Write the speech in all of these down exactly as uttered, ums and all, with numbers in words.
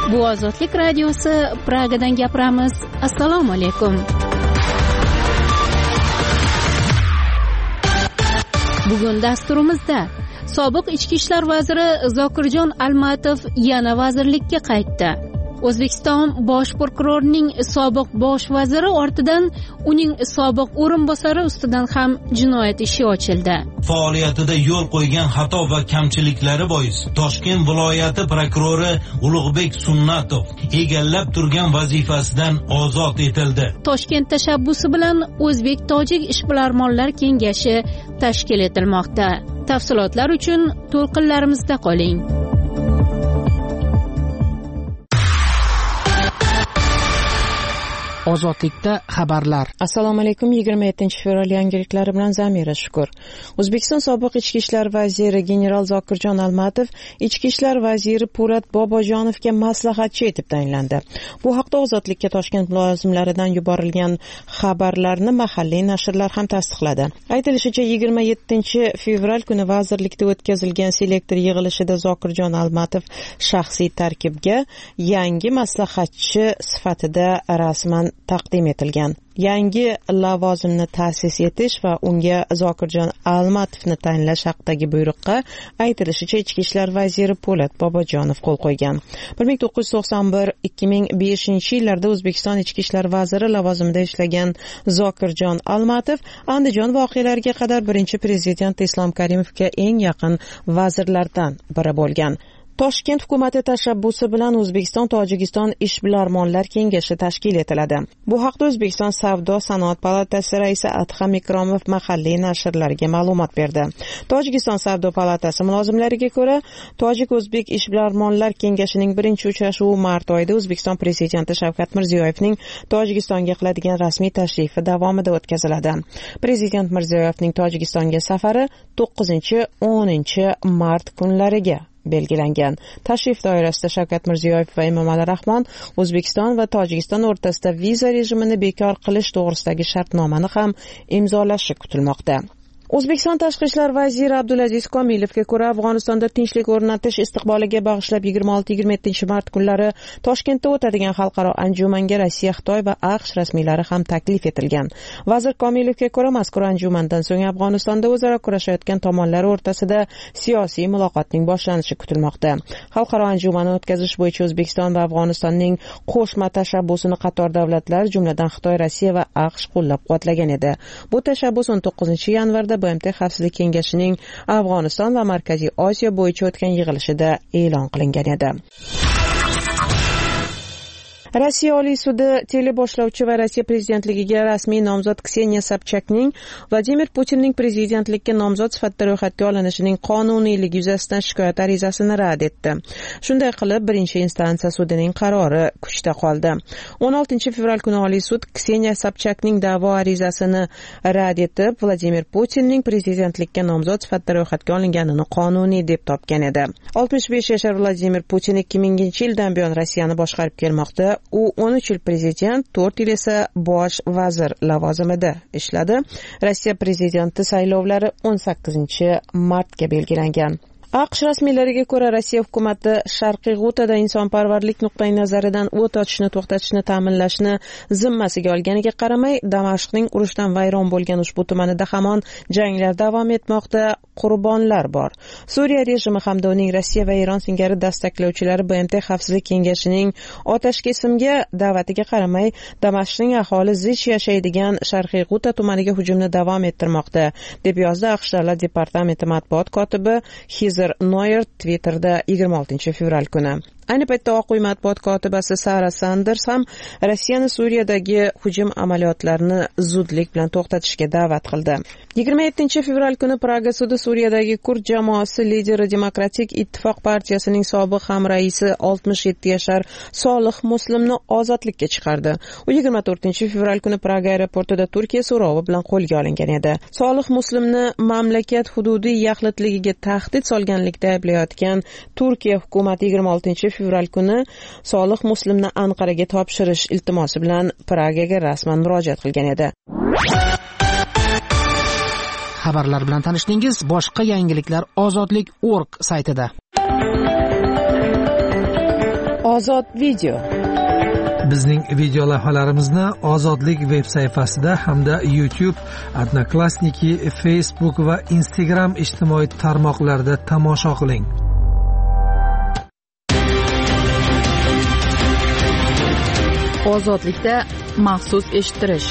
Bu Ozodlik radiosi, Pragadan gapiramiz. Assalomu alaykum. Bugun dasturimizda sobiq ichki ishlar vaziri Zokirjon Almatov yana vazirlikka qaytdi. O'zbekiston bosh prokurorining sobiq bosh vaziri ortidan uning sobiq o'rinbosari ustidan ham jinoyat ishi ochildi. Faoliyatida yo'l qo'ygan xato va kamchiliklari bois Toshkent viloyati prokurori Ulug'bek Sunnatov egallab turgan vazifasidan ozod etildi. Toshkent tashabbusi bilan O'zbek-Tojik ishbilarmonlar kengashi tashkil etilmoqda. Tafsilotlar uchun to'lqinlarimizda qoling. Ozodlikda xabarlar. Assalomu alaykum. yigirma yettinchi fevral yangiliklari bilan Zamira Shukur. O'zbekiston sobiq ichki ishlar vaziri general Zokirjon Almatov ichki ishlar vaziri Po'lat Bobojonovga maslahatchi etib tayinlandi. Bu haqda Ozodlikka Toshkent mulozimlaridan yuborilgan xabarlarni mahalliy nashrlar ham tasdiqladi. Aytilishicha, yigirma yettinchi fevral kuni vazirlikda o'tkazilgan selektor yig'ilishida Zokirjon Almatov shaxsiy tarkibga yangi maslahatchi sifatida rasman taqdim etilgan. Yangi lavozimni ta'sis etish va unga Zokirjon Almatovni tayinlash haqidagi buyruqqa aytilishicha ichki ishlar vaziri Po'lat Bobojonov qo'l qo'ygan. bir ming to'qqiz yuz to'qson bir ikki ming beshinchi yillarda O'zbekiston ichki ishlar vaziri lavozimida ishlagan Zokirjon Almatov Andijon voqealariga qadar birinchi prezident Islom Karimovga eng yaqin vazirlardan biri bo'lgan. Toshkent hukumati tashabbusi bilan O'zbekiston Tojikiston ishbilarmonlar kengashi tashkil etiladi. Bu haqda O'zbekiston Savdo sanoat palatasi raisi Adham Ikromov mahalliy nashrlarga ma'lumot berdi. Tojikiston Savdo palatasi mulozimlariga ko'ra, Tojik-O'zbek ishbilarmonlar kengashining birinchi uchrashuvi mart oyida O'zbekiston prezidenti Shavkat Mirziyoyevning Tojikistonga qiladigan rasmiy tashrifi davomida o'tkaziladi. Prezident Mirziyoyevning Tojikistonga safari to'qqizinchi o'ninchi mart kunlariga belgilangan. Tashrif doirasida Shavkat Mirziyoyev va Emomali Rahmon O'zbekiston va Tojikiston o'rtasida viza rejimini bekor qilish to'g'risidagi shartnomani ham imzolashi kutilmoqda. O'zbekiston Tashqi ishlar vaziri Abdulaziz Komilovga ko'ra, Afg'onistonda tinchlik o'rnatish istiqboliga bag'ishlab yigirma olti yigirma yettinchi mart kunlari Toshkentda o'tadigan xalqaro anjumanga Rossiya, Xitoy va AQSh rasmiylari ham taklif etilgan. Vazir Komilovga ko'ra, mazkur anjumandan so'ng Afg'onistonda o'zaro kurashayotgan tomonlar o'rtasida siyosiy muloqotning boshlanishi kutilmoqda. Xalqaro anjumanni o'tkazish bo'yicha O'zbekiston va Afg'onistonning qo'shma tashabbusini qator davlatlar, jumladan Xitoy, Rossiya va AQSh qo'llab-quvvatlagan edi. Bu tashabbus o'n to'qqizinchi yanvarda B M T Xavfsizlik kengashining Afg'oniston va Markaziy Osiyo bo'yicha o'tgan yig'ilishida e'lon qilingan edi. Rossiya Oliy sudi teleboshlovchi va Rossiya prezidentligiga rasmiy nomzod Kseniya Sobchakning Vladimir Putinning prezidentlikka nomzod sifatida ro'yxatga olinishining qonuniyligi yuzasidan shikoyat arizasini rad etdi. Shunday qilib, birinchi instansiya sudining qarori kuchda qoldi. o'n oltinchi fevral kuni Oliy sud Kseniya Sobchakning da'vo arizasini rad etib, Vladimir Putinning prezidentlikka nomzod sifatida ro'yxatga olinganini qonuniy deb topgan edi. oltmish besh yashar Vladimir Putin ikki minginchi yildan buyon Rossiyani boshqarib kelmoqda. U o'n uch yil prezident, to'rt yil esa bosh vazir lavozimida ishladi. Rossiya prezidenti saylovlari o'n sakkizinchi martga belgilangan. AQSh rasmiylariga ko'ra, Rossiya hukumati Sharqiy G'utada insonparvarlik nuqtai nazaridan o't ochishni to'xtatishni ta'minlashni zimmasiga olganiga qaramay, Damashqning urushdan vayron bo'lgan ushbu tumanida hamon janglar davom etmoqda, qurbonlar bor. Suriya rejimi hamda uning Rossiya va Eron singari dastaklovchilari B M T Xavfsizlik kengashining otashkesimga da'vatiga qaramay, Damashqning aholi zich yashaydigan Sharqiy G'uta tumaniga hujumni davom ettirmoqda, deb yozdi AQSh Davlat departamenti matbuot kotibi Heather Nauert Twitterda yigirma oltinchi fevral kuni. Ayni paytda Oq uy matbuot kotibasi Sara Sanders ham Rossiyani Suriyadagi hujum amaliyotlarini zudlik bilan to'xtatishga da'vat qildi. yigirma yettinchi fevral kuni Praga sudi Suriyadagi kurd jamoasi lideri Demokratik ittifoq partiyasining sobiq hamraisi oltmish yetti yashar Solih Muslimni ozodlikka chiqardi. U yigirma to'rtinchi fevral kuni Praga aeroportida Turkiya so'rovi bilan qo'lga olingan edi. Solih Muslimni mamlakat hududiy yaxlitligiga tahdid solganlikda ayblayotgan Turkiya hukumati yigirma oltinchi fevral kuni Solih Muslimni Anqaraga topshirish iltimosi bilan Pragaga rasman murojaat qilgan edi. Xabarlar bilan tanishdingiz. Boshqa yangiliklar ozodlik точка org saytida. Ozod video. Bizning video lavhalarimizni Ozodlik veb sayfasida hamda YouTube, Odnoklassniki, Facebook va Instagram ijtimoiy tarmoqlarida tomosha qiling. Ozodlikda maxsus eshittirish.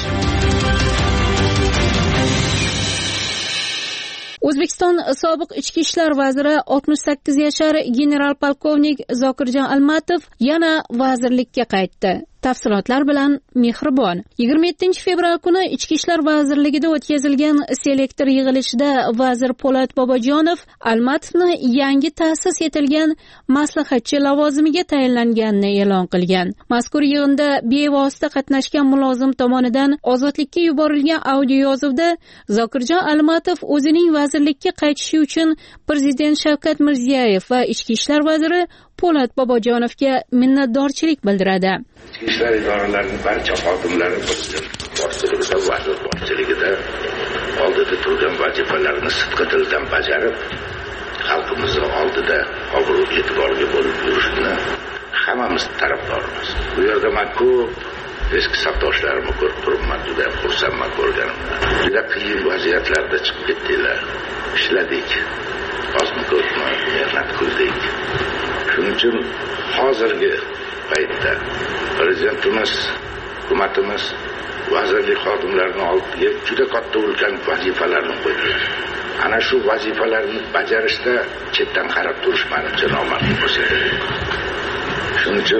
O'zbekiston sobiq ichki ishlar vaziri oltmish sakkiz yashar general polkovnik Zokirjon Almatov yana vazirlikka qaytdi. Tafsilotlar bilan Mehribon. yigirma yettinchi fevral kuni Ichki ishlar vazirligida o'tkazilgan selektor yig'ilishida vazir Po'lat Bobojonov Almatovni yangi ta'sis etilgan maslahatchi lavozimiga tayinlanganini e'lon qilgan. Mazkur yig'inda bevosita qatnashgan mulozim tomonidan ozodlikka yuborilgan audio yozuvda Zokirjon Almatov o'zining vazirlikka qaytishi uchun Prezident Shavkat Mirziyoyev va Ichki ishlar vaziri Po'lat Bobojonovga minnatdorchilik bildiradi. Ichki ishlar idoralarining barcha xodimlari Prezident boshchiligida, vazir boshchiligida oldida turgan vazifalarni sidqidildan bajarib, xalqimizning oldida obro' e'tiborga bo'lib yurishni hammamiz tarafdorimiz. Bu yerda men ko'p eski safdoshlarimni ko'rib turibman, juda xursandman ko'rganimdan. Juda qiyin vaziyatlarda chiqib ketdilar, ishladik, ozmi ko'pmi mehnat qildik. Shuning uchun hozirgi paytda prezidentimiz, hukumatimiz vazirlik xodimlarini oldiga juda katta ulkan vazifalarni qo'ydilar. Ana shu vazifalarni bajarishda chetdan qarab turish menimcha nomardlik ko'rsatadi. Shuning uchun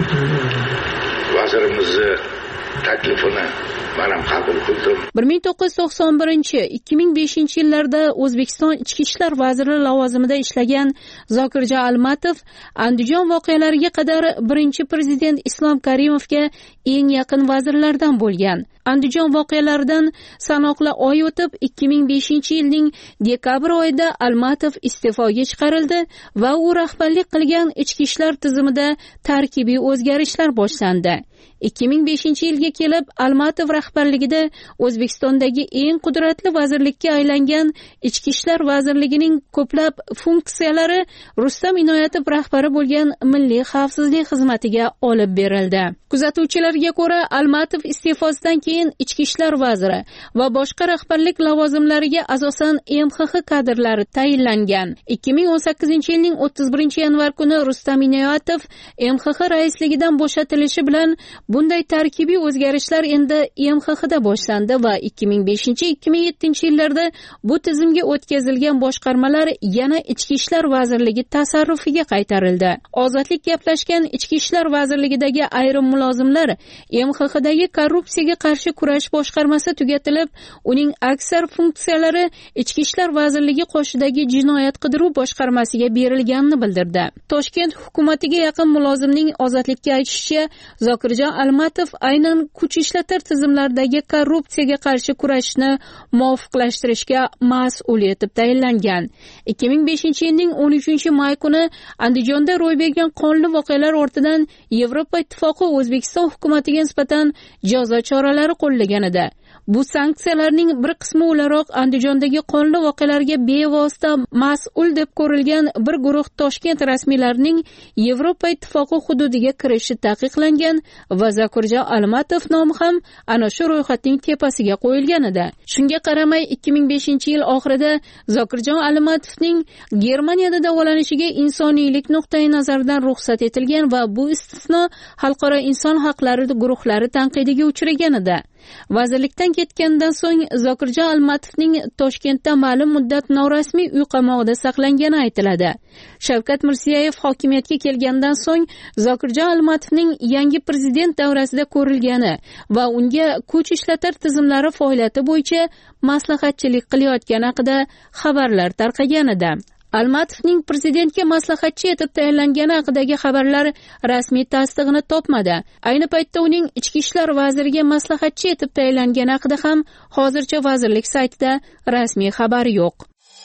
vazirimizni taklifini men ham qabul qildim. bir ming to'qqiz yuz to'qson birinchi - ikki ming beshinchi yillarda O'zbekiston Ichki ishlar vaziri lavozimida ishlagan Zokirjon Almatov Andijon voqealariga qadar birinchi prezident Islom Karimovga eng yaqin vazirlardan bo'lgan. Andijon voqealaridan sanoqli oy o'tib ikki ming beshinchi yilning dekabr oyida Almatov iste'foga chiqarildi va u rahbarlik qilgan ichki ishlar tizimida tarkibiy o'zgarishlar boshlandi. ikki ming beshinchi yilga kelib Almatov rahbarligida O'zbekistondagi eng qudratli vazirlikka aylangan Ichki ishlar vazirligining ko'plab funksiyalari Rustam Inoyatov rahbari bo'lgan Milliy xavfsizlik xizmatiga olib berildi. Kuzatuvchilarga ko'ra, Almatov iste'fosidan keyin Ichki ishlar vaziri va boshqa rahbarlik lavozimlariga asosan M X X kadrlari tayinlangan. ikki ming o'n sakkizinchi yilning o'ttiz birinchi yanvar kuni Rustam Inoyatov M X X raisligidan bo'shatilishi bilan bunday tarkibiy o'zgarishlar endi M X Xda boshlandi va ikki ming beshinchi - ikki ming yettinchi yillarda bu tizimga o'tkazilgan boshqarmalar yana Ichki ishlar vazirligi tasarrufiga qaytarildi. Ozodlik gaplashgan Ichki ishlar vazirligidagi ayrim mulozimlar M X Xdagi korrupsiyaga qarshi kurash boshqarmasi tugatilib, uning aksar funksiyalari Ichki ishlar vazirligi qoshidagi jinoyat qidiruv boshqarmasiga berilganini bildirdi. Toshkent hukumatiga yaqin mulozimning ozodlikka aytishicha, Zokirjon Almatov aynan kuch ishlatar tizimlardagi korrupsiyaga qarshi kurashni muvofiqlashtirishga mas'ul etib tayinlangan. ikki ming beshinchi yilning o'n uchinchi may kuni Andijonda ro'y bergan qonli voqealar ortidan Yevropa Ittifoqi O'zbekiston hukumatiga nisbatan jazo choralari qo'llaganida bu sanksiyalarning bir qismi o'laroq Andijondagi qonli voqealarga bevosita mas'ul deb ko'rilgan bir guruh Toshkent rasmiylarining Yevropa Ittifoqi hududiga kirishi taqiqlangan va Zokirjon Almatov nomi ham ana shu ro'yxatning tepasiga qo'yilgan edi. Shunga qaramay ikki ming beshinchi yil oxirida Zokirjon Almatovning Germaniyada davolanishiga insoniylik nuqtai nazaridan ruxsat etilgan va bu istisno xalqaro inson haqlari guruhlari tanqidiga uchragan edi. Vazirlikdan ketgandan so'ng Zokirjon Almatovning Toshkentda ma'lum muddat norasmiy uy qamog'ida saqlangani aytiladi. Shavkat Mirziyoyev hokimiyatga kelgandan so'ng Zokirjon Almatovning yangi prezident davrasida ko'rilgani va unga kuch ishlatar tizimlari faoliyati bo'yicha maslahatchilik qilayotgani haqida xabarlar tarqagan edi. Almatovning prezidentga maslahatchi etib tayinlangani haqidagi xabarlar rasmiy tasdig'ini topmadi. Ayni paytda uning ichki ishlar vaziriga maslahatchi etib tayinlangani haqida ham hozircha vazirlik saytida rasmiy xabar yo'q.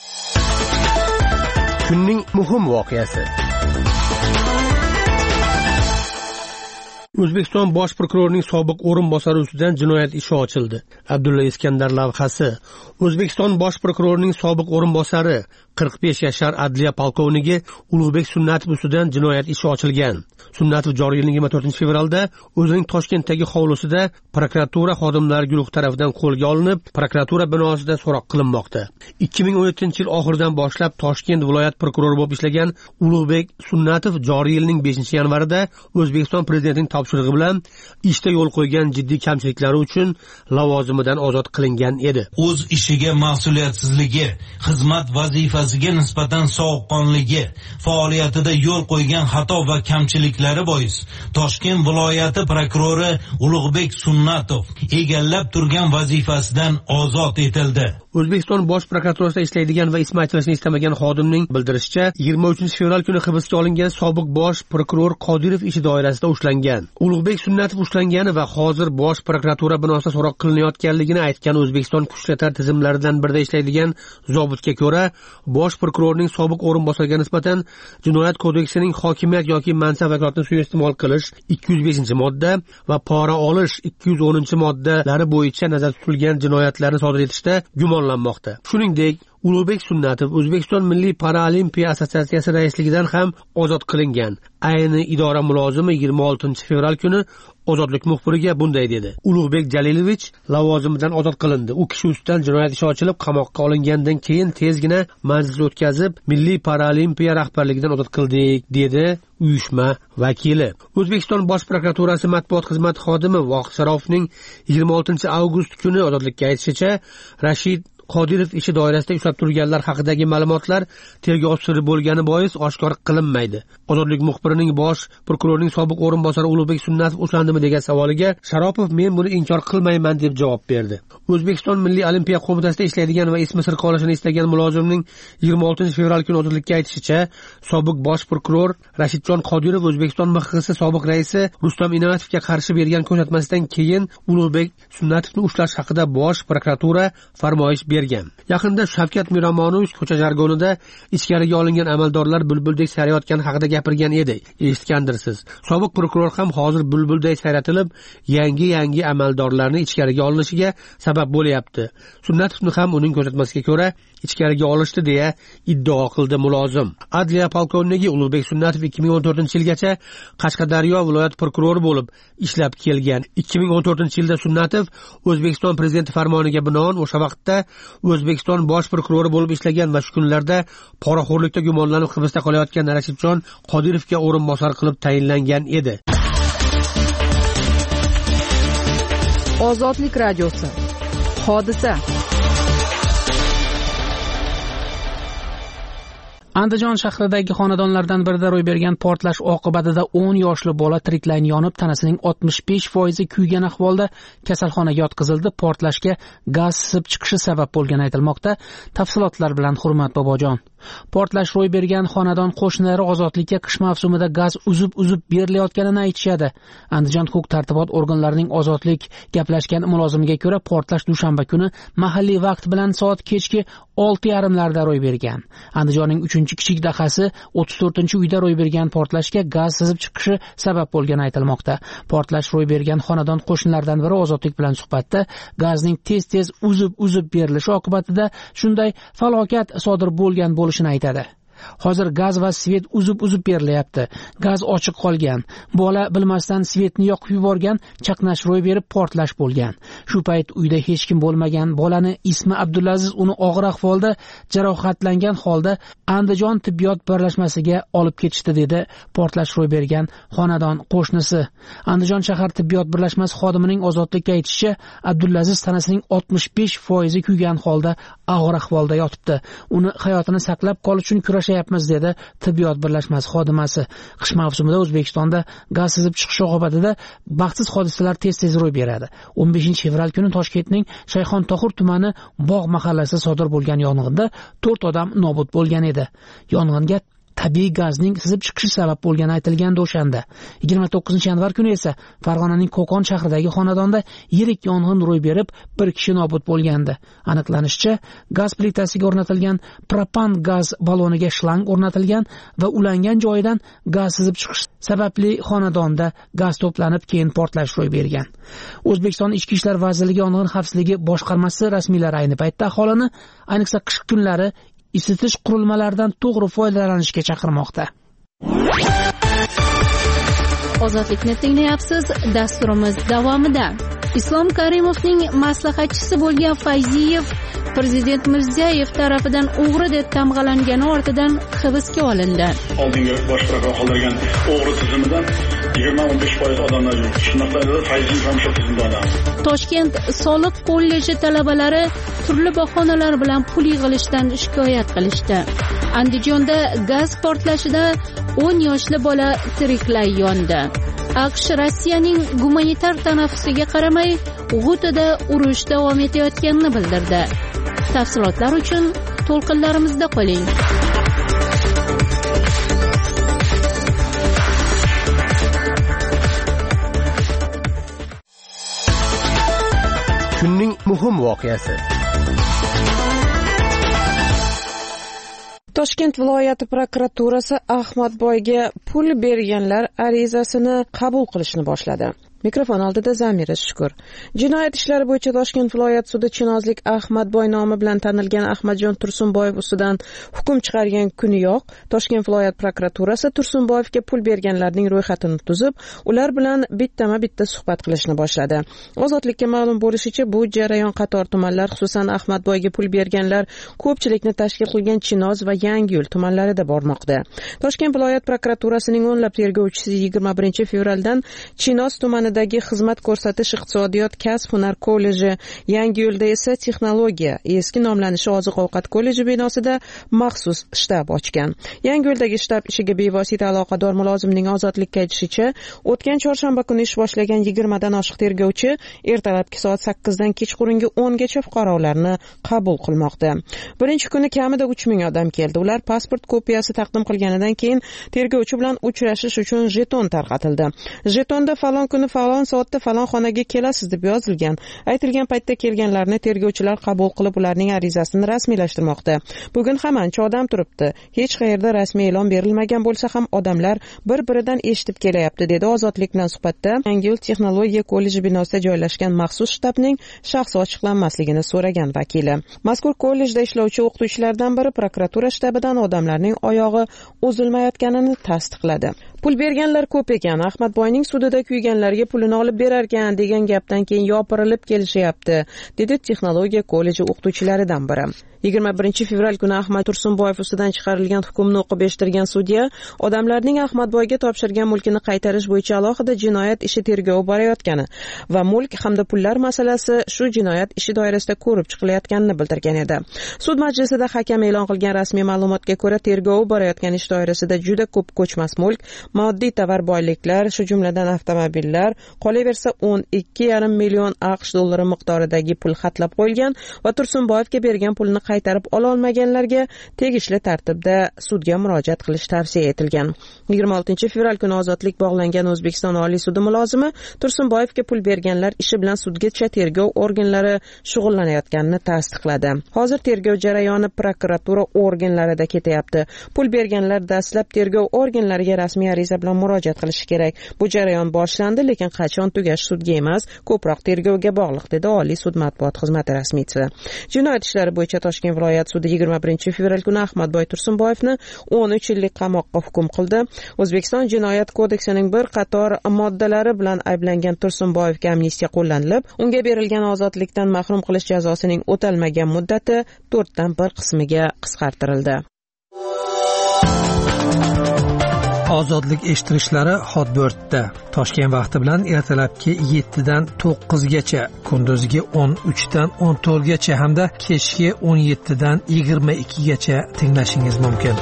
Kunning muhim voqeasi. O'zbekiston bosh prokurorining sobiq o'rinbosari ustidan jinoyat ishi ochildi. Abdulla Iskandar lavhasi. O'zbekiston bosh prokurorining sobiq o'rinbosari qirq besh yashar adliya polkovnigi Ulug'bek Sunnatov ustidan jinoyat ishi ochilgan. Sunnatov joriy yilning yigirma to'rtinchi fevralda o'zining Toshkentdagi hovlisida prokuratura xodimlari guruhi tomonidan qo'lga olinib, prokuratura binosida so'roq qilinmoqda. ikki ming o'n yettinchi yil oxiridan boshlab Toshkent viloyat prokurori bo'lib ishlagan Ulug'bek Sunnatov joriy yilning beshinchi yanvarida O'zbekiston prezidentining topshirig'i bilan ishda yo'l qo'ygan jiddiy kamchiliklari uchun lavozimidan ozod qilingan edi. O'z ishiga mas'uliyatsizligi, xizmat vazifasiga nisbatan sovuqqonligi, faoliyatida yo'l qo'ygan xato va kamchiliklari bois Toshkent viloyati prokurori Ulug'bek Sunnatov egallab turgan vazifasidan ozod etildi. O'zbekiston bosh prokuraturasida ishlaydigan va ismi aytilishini istamagan xodimning bildirishicha, yigirma uchinchi fevral kuni hibsga olingan sobiq bosh prokuror Qodirov ishi doirasida ushlangan. Ulug'bek Sunnatov ushlangani va hozir bosh prokuratura binosida so'roq qilinayotganligini aytgan O'zbekiston kuch ishlatma tizimlaridan birida ishlaydigan zobitga ko'ra, bosh prokurorning sobiq o'rinbosariga nisbatan Jinoyat kodeksining hokimiyat yoki mansab vakolatini suiiste'mol qilish ikki yuz beshinchi modda va pora olish ikki yuz o'ninchi moddalari bo'yicha nazarda tutilgan jinoyatlarni sodir etishda gumonlanmoqda. Shuningdek, Ulug'bek Sunnatov O'zbekiston Milliy Paralimpiya assotsiatsiyasi raisligidan ham ozod qilingan. Ayni idora mulozimi yigirma oltinchi fevral kuni Ozodlik muxbiriga bunday dedi: Ulug'bek Jalilovich lavozimidan ozod qilindi. U kishi ustidan jinoyat ishi ochilib, qamoqqa olingandan keyin tezgina majlis o'tkazib, Milliy Paralimpiya rahbarligidan ozod qildik, dedi uyushma vakili. O'zbekiston bosh prokuraturasi matbuot xizmati xodimi Vohid Sharopovning yigirma oltinchi avgust kuni ozodlikka aytishicha, Rashid Qodirov ishi doirasida ushlab turganlar haqidagi ma'lumotlar tergov siri bo'lgani bois oshkor qilinmaydi. Ozodlik muxbirining bosh prokurorning sobiq o'rinbosari Ulug'bek Sunnatov ushlandimi degan savoliga Sharopov men buni inkor qilmayman deb javob berdi. O'zbekiston Milliy Olimpiya qo'mitasida ishlaydigan va ismi sir qolishini istagan mulozimning yigirma oltinchi fevral kuni ozodlikka aytishicha, sobiq bosh prokuror Rashidjon Qodirov O'zbekiston M X S sobiq raisi Rustam Inoyatovga qarshi bergan ko'rsatmasidan keyin Ulug'bek Sunnatovni ushlash haqida bosh prokuratura farmoyish berdi. Yaqinda Shavkat Miromonovich ko'cha jargonida ichkariga olingan amaldorlar bulbuldek sayrayotgani haqida gapirgan edi. Eshitgandirsiz. Sobiq prokuror ham hozir bulbuldek sayratilib, yangi-yangi amaldorlarni ichkariga olinishiga sabab bo'lyapti. Sunnatovni ham uning ko'rsatmasiga ko'ra ichkariga olishdi deya iddao qildi mulozim. Adliya polkovnigi Ulug'bek Sunnatov ikki ming o'n to'rtinchi yilgacha Qashqadaryo viloyat prokurori bo'lib ishlab kelgan. ikki ming o'n to'rtinchi yilda Sunnatov O'zbekiston prezidenti farmoniga binoan o'sha vaqtda O'zbekiston bosh prokurori bo'lib ishlagan va shu kunlarda poraxo'rlikda gumonlanib hibsda qolayotgan Rashidjon Qodirovga o'rinbosar qilib tayinlangan edi. Ozodlik radiosi. Hodisa. Andijon shahridagi xonadonlardan birida ro'y bergan portlash oqibatida o'n yoshli bola tiriklayin yonib, tanasining oltmish besh foizi kuygan ahvolda kasalxonaga yotqizildi. Portlashga gaz sizib chiqishi sabab bo'lgani aytilmoqda. Tafsilotlar bilan Hurmat Bobojon. Portlash ro'y bergan xonadon qo'shnilari ozodlikka qish mavsumida gaz uzib-uzib berilayotganini aytishadi. Andijon huquq-tartibot organlarining ozodlik gaplashgan mulozimiga ko'ra, portlash dushanba kuni mahalliy vaqt bilan soat kechki olti yarim larda ro'y bergan. Andijonning uchinchi kichik dahasi o'ttiz to'rtinchi uyda ro'y bergan portlashga gaz sizib chiqishi sabab bo'lgani aytilmoqda. Portlash ro'y bergan xonadon qo'shnilaridan biri ozodlik bilan suhbatda gazning tez-tez uzib-uzib berilishi oqibatida shunday falokat sodir bo'lgan bo'lishini aytadi. Hozir gaz va svet uzib-uzib berilyapti. Gaz ochiq qolgan. Bola bilmasdan svetni yoqib yuborgan, chaqnash ro'y berib portlash bo'lgan. Shu payt uyda hech kim bo'lmagan bolani ismi Abdulaziz uni og'ir ahvolda jarohatlangan holda Andijon tibbiyot birlashmasiga olib ketishdi, dedi portlash ro'y bergan xonadon qo'shnisi. Andijon shahar tibbiyot birlashmasi xodimining ozodlikka aytishicha, Abdulaziz tanasining oltmish besh foizi kuygan holda og'ir ahvolda yotibdi. Uni hayotini saqlab qolish uchun kurashayapmiz, dedi tibbiyot birlashmasi xodimasi. Qish mavsumida O'zbekistonda gaz sizib chiqishi oqibatida baxtsiz hodisalar tez-tez ro'y beradi. o'n beshinchi fevral kuni Toshkentning Shayxontohur tumani Bog' mahallasida sodir bo'lgan yong'inda to'rt odam nobud bo'lgan edi. Yong'inga tabiiy gazning sizib chiqishi sabab bo'lgani aytilgandi o'shanda. yigirma to'qqizinchi yanvar kuni esa Farg'onaning Qo'qon shahridagi xonadonda yirik yong'in ro'y berib, bir kishi nobud bo'lgandi. Aniqlanishicha, gaz plitasiga o'rnatilgan propan gaz baloniga shlang o'rnatilgan va ulangan joyidan gaz sizib chiqish sababli xonadonda gaz to'planib, keyin portlash ro'y bergan. O'zbekiston Ichki ishlar vazirligi yong'in xavfsizligi boshqarmasi rasmiylari ayni paytda aholini, ayniqsa qish kunlari isitish qurilmalaridan to'g'ri foydalanishga chaqirmoqda. Ozodlikni tinglayapsiz. Dasturimiz davomida Islom Karimovning maslahatchisi bo'lgan Fayziyev Prezident Mirziyoyev tarafidan o'g'ri deb tamg'alangani ortidan hibsga olindi. Oldingi bosh prokuror qoldirgan o'g'ri tizimidan yigirma o'n besh foiz odamlar yo'q. Shunaqada Fayziyev ham shu tizimda odam. Toshkent soliq kolleji talabalari turli bahonalar bilan pul yig'ilishdan shikoyat qilishdi. Andijonda gaz portlashida o'n yoshli bola tiriklay yondi. AQSh Rossiyaning gumanitar tanaffusiga qaramay G'utada urush davom etayotganini bildirdi. Tafsilotlar uchun to'lqinlarimizda qoling. Kunning muhim voqeasi. Toshkent viloyati prokuraturasi Ahmadboyga pul berganlar arizasini qabul qilishni boshladi. Mikrofon oldida Zamira Shukur. Jinoyat ishlari bo'yicha Toshkent viloyat sudi Chinozlik Ahmadboy nomi bilan tanilgan Ahmadjon Tursunboyev ustidan hukm chiqargan kuniyoq Toshkent viloyat prokuraturasi Tursunboyevga pul berganlarning ro'yxatini tuzib, ular bilan bittama-bitta suhbat qilishni boshladi. Ozodlikka ma'lum bo'lishicha, bu jarayon qator tumanlar, xususan Ahmadboyga pul berganlar ko'pchilikni tashkil qilgan Chinoz va Yangiyo'l tumanlarida bormoqda. Toshkent viloyat prokuraturasining o'nlab tergovchisi yigirma birinchi fevraldan Chinoz tumani dagi xizmat ko'rsatish iqtisodiyot kasb hunar kolleji, Yangiyo'lda esa texnologiya, eski nomlanishi oziq-ovqat kolleji binosida maxsus shtab ochgan. Yangiyo'ldagi shtab ishiga bevosita aloqador mulozimning ozodlikka aytishicha, o'tgan chorshanba kuni ish boshlagan yigirmadan oshiq tergovchi ertalabki soat sakkizdan kechqurungi o'ngacha fuqarolarni qabul qilmoqda. Birinchi kuni kamida uch ming odam keldi. Ular pasport kopiyasi taqdim qilganidan keyin tergovchi bilan uchrashish uchun jeton tarqatildi. Jetonda falon kuni falon soatda falon xonaga kelasiz deb yozilgan. Aytilgan paytda kelganlarni tergovchilar qabul qilib, ularning arizasini rasmiylashtirmoqda. Bugun hammancha odam turibdi. Hech qayerda rasmiy e'lon berilmagan bo'lsa ham odamlar bir-biridan eshitib kelyapti, dedi Ozodlik bilan suhbatda Yangiyo'l texnologiya kolleji binosida joylashgan maxsus shtabning shaxsi ochiqlanmasligini so'ragan vakili. Mazkur kollejda ishlovchi o'qituvchilardan biri prokuratura shtabidan odamlarning oyog'i uzilmayotganini tasdiqladi. Pul berganlar ko'p ekan. Ahmadboyning sudida kuyganlarga pulini olib berarkan degan gapdan keyin yopirilib kelishyapti, dedi texnologiya kolleji o'qituvchilaridan biri. yigirma birinchi fevral kuni Ahmad Tursunboyev ustidan chiqarilgan hukmni o'qib eshittirgan sudya odamlarning Ahmadboyga topshirgan mulkini qaytarish bo'yicha alohida jinoyat ishi tergovi borayotgani va mulk hamda pullar masalasi shu jinoyat ishi doirasida ko'rib chiqilayotganini bildirgan edi. Sud majlisida hakam e'lon qilgan rasmiy ma'lumotga ko'ra, tergovi borayotgan ish doirasida juda ko'p ko'chmas mulk, moddiy tovar boyliklar, shu jumladan avtomobillar, qolaversa o'n ikki yarim million AQSh dollari miqdoridagi pul xatlab qo'yilgan va Tursunboyevga bergan pulni qaytarib ola olmaganlarga tegishli tartibda sudga murojaat qilish tavsiya etilgan. yigirma oltinchi fevral kuni ozodlik bog'langan O'zbekiston Oliy sudi mulozimi Tursunboyevga pul berganlar ishi bilan sudgacha tergov organlari shug'ullanayotganini tasdiqladi. Hozir tergov jarayoni prokuratura organlarida ketyapti. Pul berganlar dastlab tergov organlariga rasmiy ariza bilan murojaat qilishi kerak. Bu jarayon boshlandi, lekin qachon tugashi sudga emas, ko'proq tergovga bog'liq, dedi Oliy sud matbuot xizmati rasmiysi. Jinoyat ishlari bo'yicha Toshkent viloyat sudi yigirma birinchi fevral kuni Ahmadboy Tursunboyevni o'n uch yillik qamoqqa hukm qildi. O'zbekiston Jinoyat kodeksining bir qator moddalari bilan ayblangan Tursunboyevga amnistiya qo'llanilib, unga berilgan ozodlikdan mahrum qilish jazosining o'talmagan muddati to'rtdan bir qismiga qisqartirildi. Ozodlik eshittirishlari Hotbirtda Toshkent vaqti bilan ertalabki yettidan to'qqizgacha, kunduzgi o'n uchdan o'n to'rtgacha hamda kechki o'n yettidan yigirma ikkigacha tinglashingiz mumkin.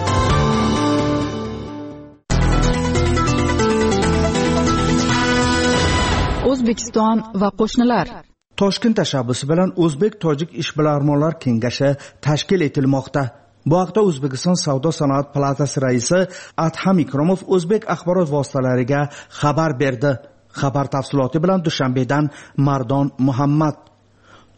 O'zbekiston va qo'shnilar. Toshkent tashabbusi bilan O'zbek-Tojik ishbilarmonlar kengashi tashkil etilmoqda. Bu haqda O'zbekiston Savdo-sanoat palatasi raisi Adham Ikromov O'zbek axborot vositalariga xabar berdi. Xabar tafsiloti bilan Dushanbedan Mardon Muhammad.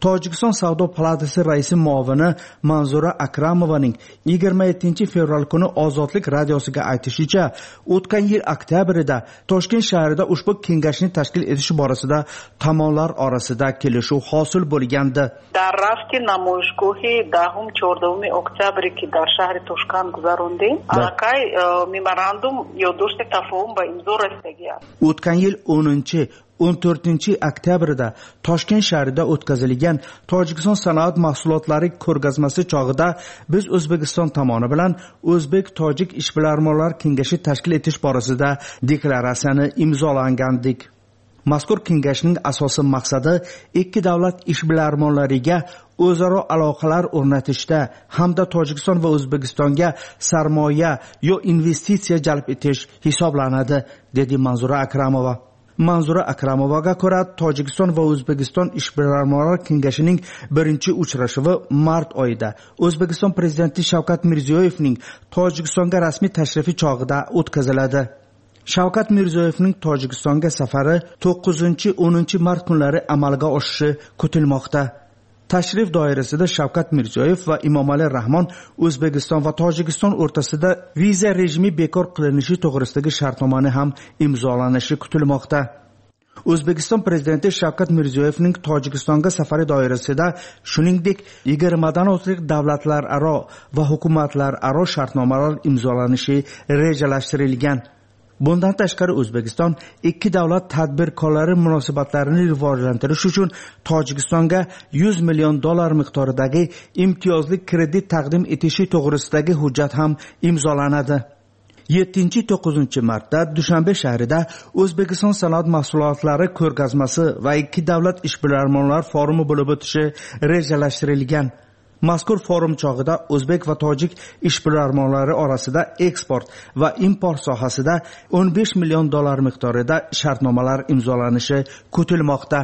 Tojikiston savdo palatasi raisi muovini Manzura Akramovaning yigirma yettinchi fevral kuni Ozodlik radiosiga aytishicha, o'tgan yil oktyabrida Toshkent shahrida ushbu kengashni tashkil etish borasida tomonlar orasida kelishuv hosil bo'lgandi. Dar rafti namoyishgohi dahum chordahum oktyabr ki dar shahri Toshkent guzaroндем, alaqay memorandum yo'ldoshli tafahum va imzo rastagi. O'tgan yil o'ninchi o'n to'rtinchi oktyabrda Toshkent shahrida o'tkazilgan Tojikiston sanoat mahsulotlari ko'rgazmasi chog'ida biz O'zbekiston tomoni bilan O'zbek-Tojik ishbilarmonlar kengashi tashkil etish borasida deklaratsiyani imzolagandik. Mazkur kengashning asosiy maqsadi ikki davlat ishbilarmonlariga o'zaro aloqalar o'rnatishda hamda Tojikiston va O'zbekistonga sarmoya yo investitsiya jalb etish hisoblanadi, dedi Manzura Akramova. Manzura Akramovaga ko'ra, Tojikiston va O'zbekiston ishbilarmonlar kengashining birinchi uchrashuvi mart oyida O'zbekiston prezidenti Shavkat Mirziyoyevning Tojikistonga rasmiy tashrifi chog'ida o'tkaziladi. Shavkat Mirziyoyevning Tojikistonga safari to'qqizinchi o'ninchi mart kunlari amalga oshishi kutilmoqda. Tashrif doirasida Shavkat Mirziyoyev va Emomali Rahmon O'zbekiston va Tojikiston o'rtasida viza rejimi bekor qilinishi to'g'risidagi shartnomani ham imzolanishi kutilmoqda. O'zbekiston prezidenti Shavkat Mirziyoyevning Tojikistonga safari doirasida shuningdek yigirmadan ortiq davlatlararo va hukumatlararo shartnomalar imzolanishi rejalashtirilgan. Bundan tashqari O'zbekiston ikki davlat tadbirkorlari munosabatlarini rivojlantirish uchun Tojikistonga yuz million dollar miqdoridagi imtiyozli kredit taqdim etishi to'g'risidagi hujjat ham imzolanadi. yettinchi to'qqizinchi martda Dushanbe shahrida O'zbekiston sanoat mahsulotlari ko'rgazmasi va ikki davlat ishbilarmonlar forumi bo'lib o'tishi rejalashtirilgan. Mazkur forum chog'ida O'zbek va Tojik ishbilarmonlari orasida eksport va import sohasida o'n besh million dollar miqdorida shartnomalar imzolanishi kutilmoqda.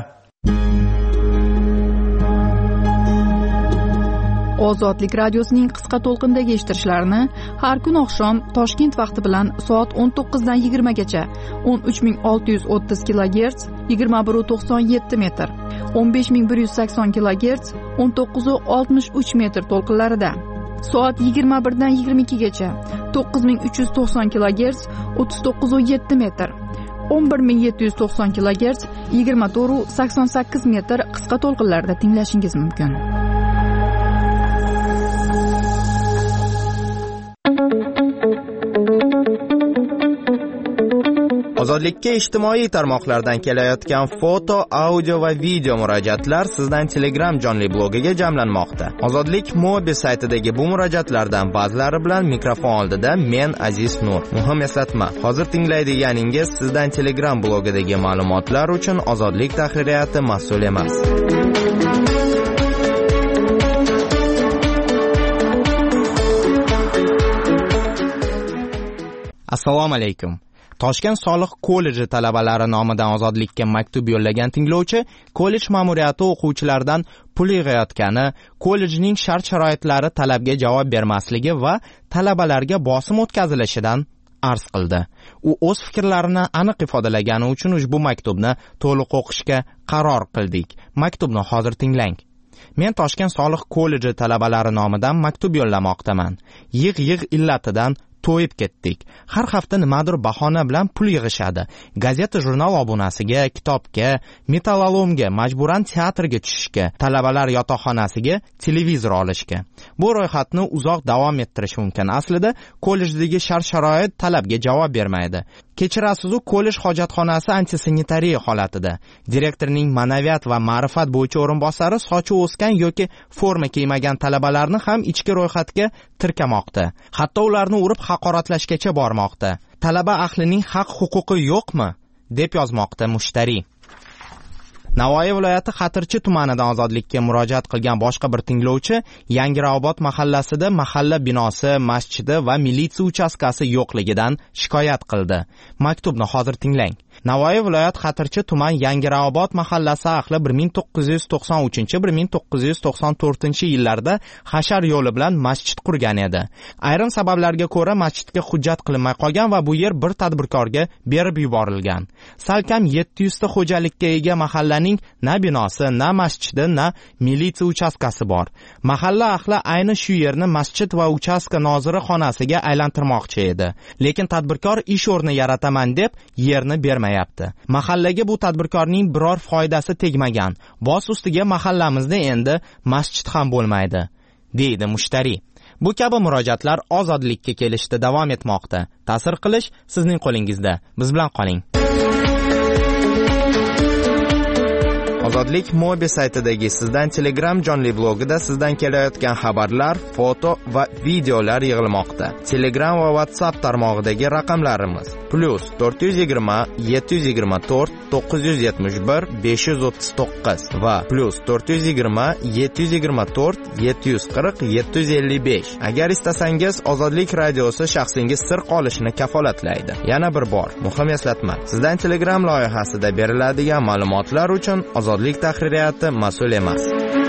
Ozodlik radiosining qisqa to'lqindagi eshittirishlarini har kun oqshom Toshkent vaqti bilan soat o'n to'qqizdan yigirmagacha o'n uch ming olti yuz o'ttiz kilogerts yigirma bir nuqta to'qson yetti metr, o'n besh ming bir yuz sakson kilogerts o'n to'qqiz nuqta oltmish uch metr to'lqinlarida, soat yigirma birdan yigirma ikkigacha to'qqiz ming uch yuz to'qson kilogerts o'ttiz to'qqiz nuqta yetti metr, o'n bir ming yetti yuz to'qson kilogerts yigirma to'rt nuqta sakson sakkiz metr qisqa to'lqinlarda tinglashingiz mumkin. Ozodlikka ijtimoiy tarmoqlardan kelayotgan foto, audio va video murojaatlar sizdan Telegram jonli blogiga jamlanmoqda. Ozodlik Mobi saytidagi bu murojaatlardan ba'zilari bilan mikrofon oldida men Aziz Nur. Muhim eslatma, hozir tinglaydiganingiz sizdan Telegram blogidagi ma'lumotlar uchun Ozodlik tahririyati mas'ul emas. Assalomu alaykum. Toshkent soliq kolleji talabalari nomidan Ozodlikka maktub yo'llagan tinglovchi kollej ma'muriyati o'quvchilardan pul yig'ayotgani, kollejning shart-sharoitlari talabga javob bermasligi va talabalarga bosim o'tkazilishidan arz qildi. U o'z fikrlarini aniq ifodalagani uchun ushbu maktubni to'liq o'qishga qaror qildik. Maktubni hozir tinglang. Men Toshkent soliq kolleji talabalari nomidan maktub yo'llamoqdaman. Yig'-yig' illatidan to'yib ketdik. Har hafta nimadir bahona bilan pul yig'ishadi. Gazeta, jurnal obunasiga, kitobga, metallolomga, majburan teatrga tushishga, talabalar yotoqxonasiga, televizor olishga. Bu ro'yxatni uzoq davom ettirish mumkin. Aslida kollejdagi shart-sharoit talabga javob bermaydi. Kechirasiz, u kollej hojatxonasi antisanitariya holatida. Direktorning ma'naviyat va ma'rifat bo'yicha o'rinbosari sochi o'sgan yoki forma kiymagan talabalarni ham ichki ro'yxatga tirkamoqda. Hatto ularni urib haqoratlashgacha bormoqda. Talaba ahlining haq-huquqi yo'qmi? deb yozmoqda mushtari. Navoiy viloyati Xatirchi tumanidan Ozodlikka murojaat qilgan boshqa bir tinglovchi Yangiraobod mahallasida mahalla binosi, masjidi va militsiya uchastkasi yo'qligidan shikoyat qildi. Maktubni hozir tinglang. Navoiy viloyat Xatirchi tuman Yangiraobod mahallasi ahli bir ming to'qqiz yuz to'qson uchinchi bir ming to'qqiz yuz to'qson to'rtinchi yillarda hashar yo'li bilan masjid qurgan edi. Ayrim sabablarga ko'ra masjidga hujjat qilinmay qolgan va bu yer bir tadbirkorga berib yuborilgan. Salkam yetti yuz ta xo'jalikka ega mahallaning mahallaning na binosi, na masjidi, na militsiya uchastkasi bor. Mahalla ahli ayni shu yerni masjid va uchastka noziri xonasiga aylantirmoqchi edi. Lekin tadbirkor ish o'rni yarataman deb yerni bermayapti. Mahallaga bu tadbirkorning biror foydasi tegmagan. Boz ustiga mahallamizda endi masjid ham bo'lmaydi, deydi mushtari. Bu kabi murojaatlar ozodlikka kelishda davom etmoqda. Ta'sir qilish sizning qo'lingizda. Biz bilan qoling. Ozodlik Mobi saytidagi sizdan Telegram jonli blogida sizdan kelayotgan xabarlar, foto va videolar yig'ilmoqda. Telegram va WhatsApp tarmog'idagi raqamlarimiz plus to'rt yuz yigirma yetti yuz yigirma to'rt to'qqiz yuz yetmish bir besh yuz o'ttiz to'qqiz va plus to'rt yuz yigirma yetti yuz yigirma to'rt yetti yuz qirq yetti yuz ellik besh. Agar istasangiz Ozodlik radiosi shaxsingiz sir qolishini kafolatlaydi. Yana bir bor muhim eslatma. Sizdan Telegram loyihasida beriladigan ma'lumotlar uchun Ozodlik tahririyati mas'ul emas.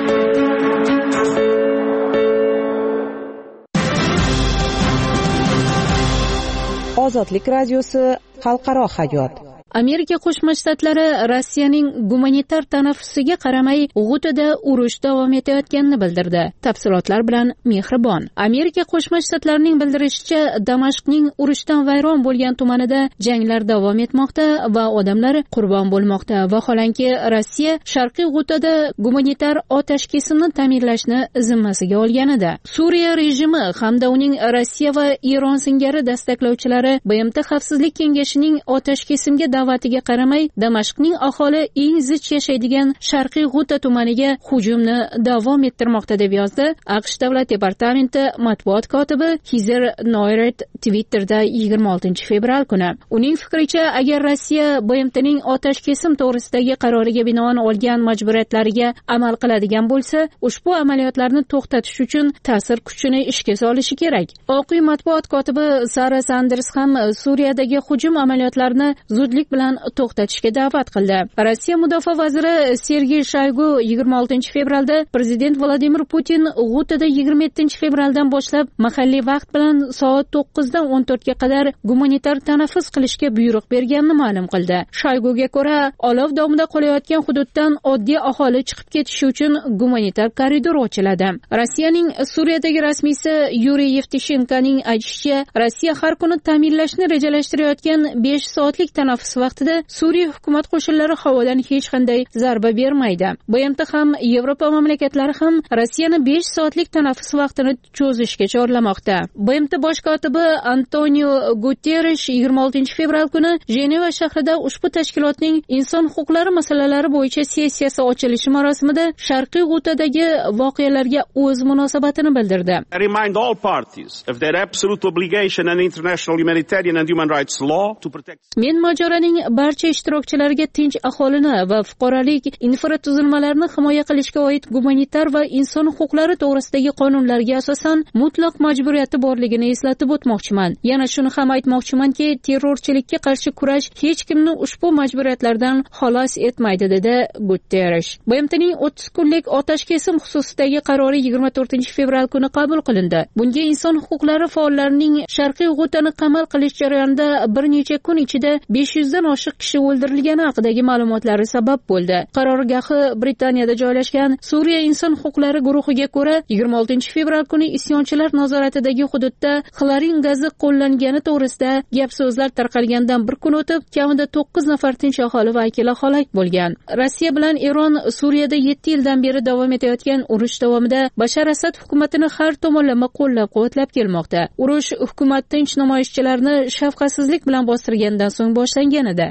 Ozodlik radiosi xalqaro hayot. Amerika Qo'shma Shtatlari Rossiyaning gumanitar tanaffusiga qaramay G'utada urush davom etayotganini bildirdi. Tafsilotlar bilan Mehribon. Amerika Qo'shma Shtatlarining bildirishicha, Damashqning urushdan vayron bo'lgan tumanida janglar davom etmoqda va odamlar qurbon bo'lmoqda. Vaholanki Rossiya Sharqiy G'utada gumanitar otash kesimni ta'minlashni zimmasiga olgan edi. Suriya rejimi hamda uning Rossiya va Eron singari dastaklovchilari B M T Xavfsizlik kengashining otash kesimga da'vatiga qaramay Damashqning aholi eng zich yashaydigan Sharqiy G'uta tumaniga hujumni davom ettirmoqda deb yozdi AQSh Davlat departamenti matbuot kotibi Heather Nauert Twitterda yigirma oltinchi fevral kuni. Uning fikricha, agar Rossiya B M Tning otash kesim to'g'risidagi qaroriga binoan olgan majburiyatlariga amal qiladigan bo'lsa, ushbu amaliyotlarni to'xtatish uchun ta'sir kuchini ishga solishi kerak. Oq uy matbuot kotibi Sara Sanders ham Suriyadagi hujum amaliyotlarini zudlik bilan to'xtatishga da'vat qildi. Rossiya mudofaa vaziri Sergey Shoygu yigirma oltinchi fevralda prezident Vladimir Putin G'utada yigirma yettinchi fevraldan boshlab mahalliy vaqt bilan soat to'qqizdan o'n to'rtga qadar gumanitar tanaffus qilishga buyruq berganini ma'lum qildi. Shoyguga ko'ra, olov domida qolayotgan hududdan oddiy aholi chiqib ketishi uchun gumanitar koridor ochiladi. Rossiyaning Suriyadagi rasmiysi Yuriy Yevtushenkoning aytishicha, Rossiya har kuni ta'minlashni rejalashtirayotgan besh soatlik tanaffus vaqtida Suriya hukumat qo'shinlari havodan hech qanday zarba bermaydi. B M T ham Yevropa mamlakatlari ham Rossiyani besh soatlik tanaffus vaqtini cho'zishga chorlamoqda. B M T bosh kotibi Antonio Guterres yigirma oltinchi fevral kuni Jeneva shahrida ushbu tashkilotning inson huquqlari masalalari bo'yicha sessiyasi ochilishi marosimida Sharqiy G'utadagi voqealarga o'z munosabatini bildirdi. I remind all parties of their absolute obligation and international humanitarian and human rights law to protect. Men mojaroning barcha ishtirokchilariga tinch aholini va fuqarolik infratuzilmalarini himoya qilishga oid gumanitar va inson huquqlari to'g'risidagi qonunlarga asosan mutlaq majburiyati borligini eslatib o'tmoqchiman. Yana shuni ham aytmoqchimanki, terrorchilikka qarshi kurash hech kimni ushbu majburiyatlardan xalos etmaydi, dedi Guterres. B M Tning o'ttiz kunlik otash kesim xususidagi qarori yigirma to'rtinchi fevral kuni qabul qilindi. Bunga inson huquqlari faollarining Sharqiy G'utani qamal qilish jarayonida bir necha kun ichida besh yuz dan oshiq kishi o'ldirilgani haqidagi ma'lumotlari sabab bo'ldi. Qarorgohi Britaniyada joylashgan Suriya inson huquqlari guruhiga ko'ra, yigirma oltinchi fevral kuni isyonchilar nazoratidagi hududda xlorin gazi qo'llangani to'g'risida gap so'zlar tarqalgandan bir kun o'tib, kamida to'qqiz nafar tinch aholi vakili halok bo'lgan. Rossiya bilan Eron Suriyada yetti yildan beri davom etayotgan urush davomida Bashar Asad hukumatini har tomonlama qo'llab-quvvatlab kelmoqda. Urush hukumat tinch namoyishchilarni shafqatsizlik bilan bostirgandan so'ng boshlangan edi.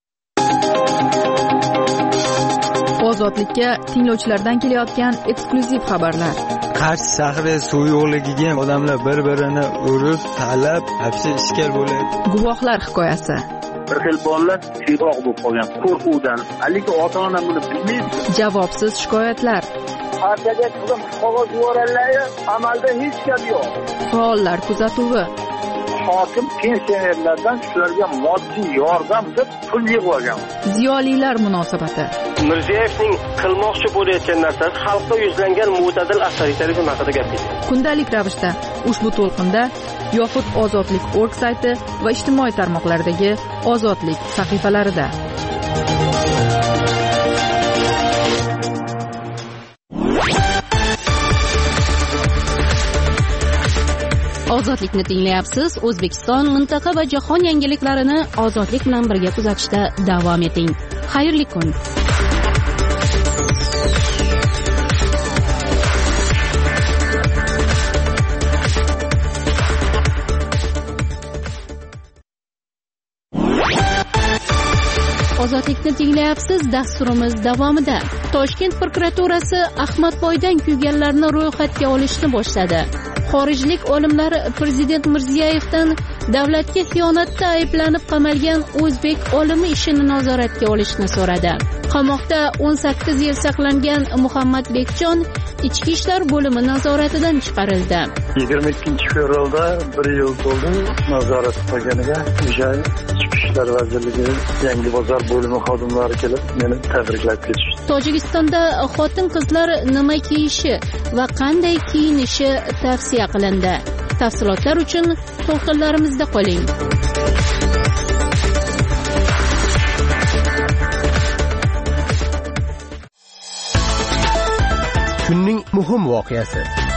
Ozodlikka tinglovchilardan kelayotgan eksklyuziv xabarlar. Qarshi shahri suv yo'qligiga odamlar bir-birini urib, talab, hapsi ishkal bo'ladi. Guvohlar hikoyasi. Bir xil bolalar chiroq bo'lib qolgan qo'rquvdan. Haligi ota-ona buni bilmaydi. Javobsiz shikoyatlar. Partiyaga qizim qog'oz yuboradilar, amalda hech gap yo'q. Faollar kuzatuvi. Hokim pensionerlardan shularga moddiy yordam deb pul yig'ib olgan. Ziyolilar munosabati. Mirziyoyevning qilmoqchi bo'layotgan narsasi xalqqa yuzlangan mo'tadil avtoritarizm haqida gapirdi. Kundalik ravishda ushbu to'lqinda yoxud ozodlik nokta org sayti va ijtimoiy tarmoqlardagi Ozodlik sahifalarida. Ozodlikni tinglayapsiz. O'zbekiston, mintaqa va jahon yangiliklarini ozodlik bilan birga kuzatishda davom eting. Xayrli kun. Ozodlikni tinglayapsiz. Dasturimiz davomida Toshkent prokuraturasi Ahmadboydan kuyganlarni ro'yxatga olishni boshladi. Xorijlik olimlar Prezident Mirziyevdan davlatga xiyonatda ayblanib qamalgan o'zbek olimi ishini nazoratga olishni so'radi. Qamoqda o'n sakkiz yil saqlangan Muhammad Bekjon ichki ishlar bo'limi nazoratidan chiqarildi. yigirma ikkinchi fevralda bir yil bo'ldi nazorat qilganiga. O'sha ichki ishlar vazirligi Yangi bozor bo'limi xodimlari kelib meni tabriklab ketishdi. Tojikistonda xotin-qizlar nima kiyishi va qanday kiyinishi tavsiya qilindi. Tafsilotlar uchun to'lqinlarimizda qoling. Kunning muhim voqeasi.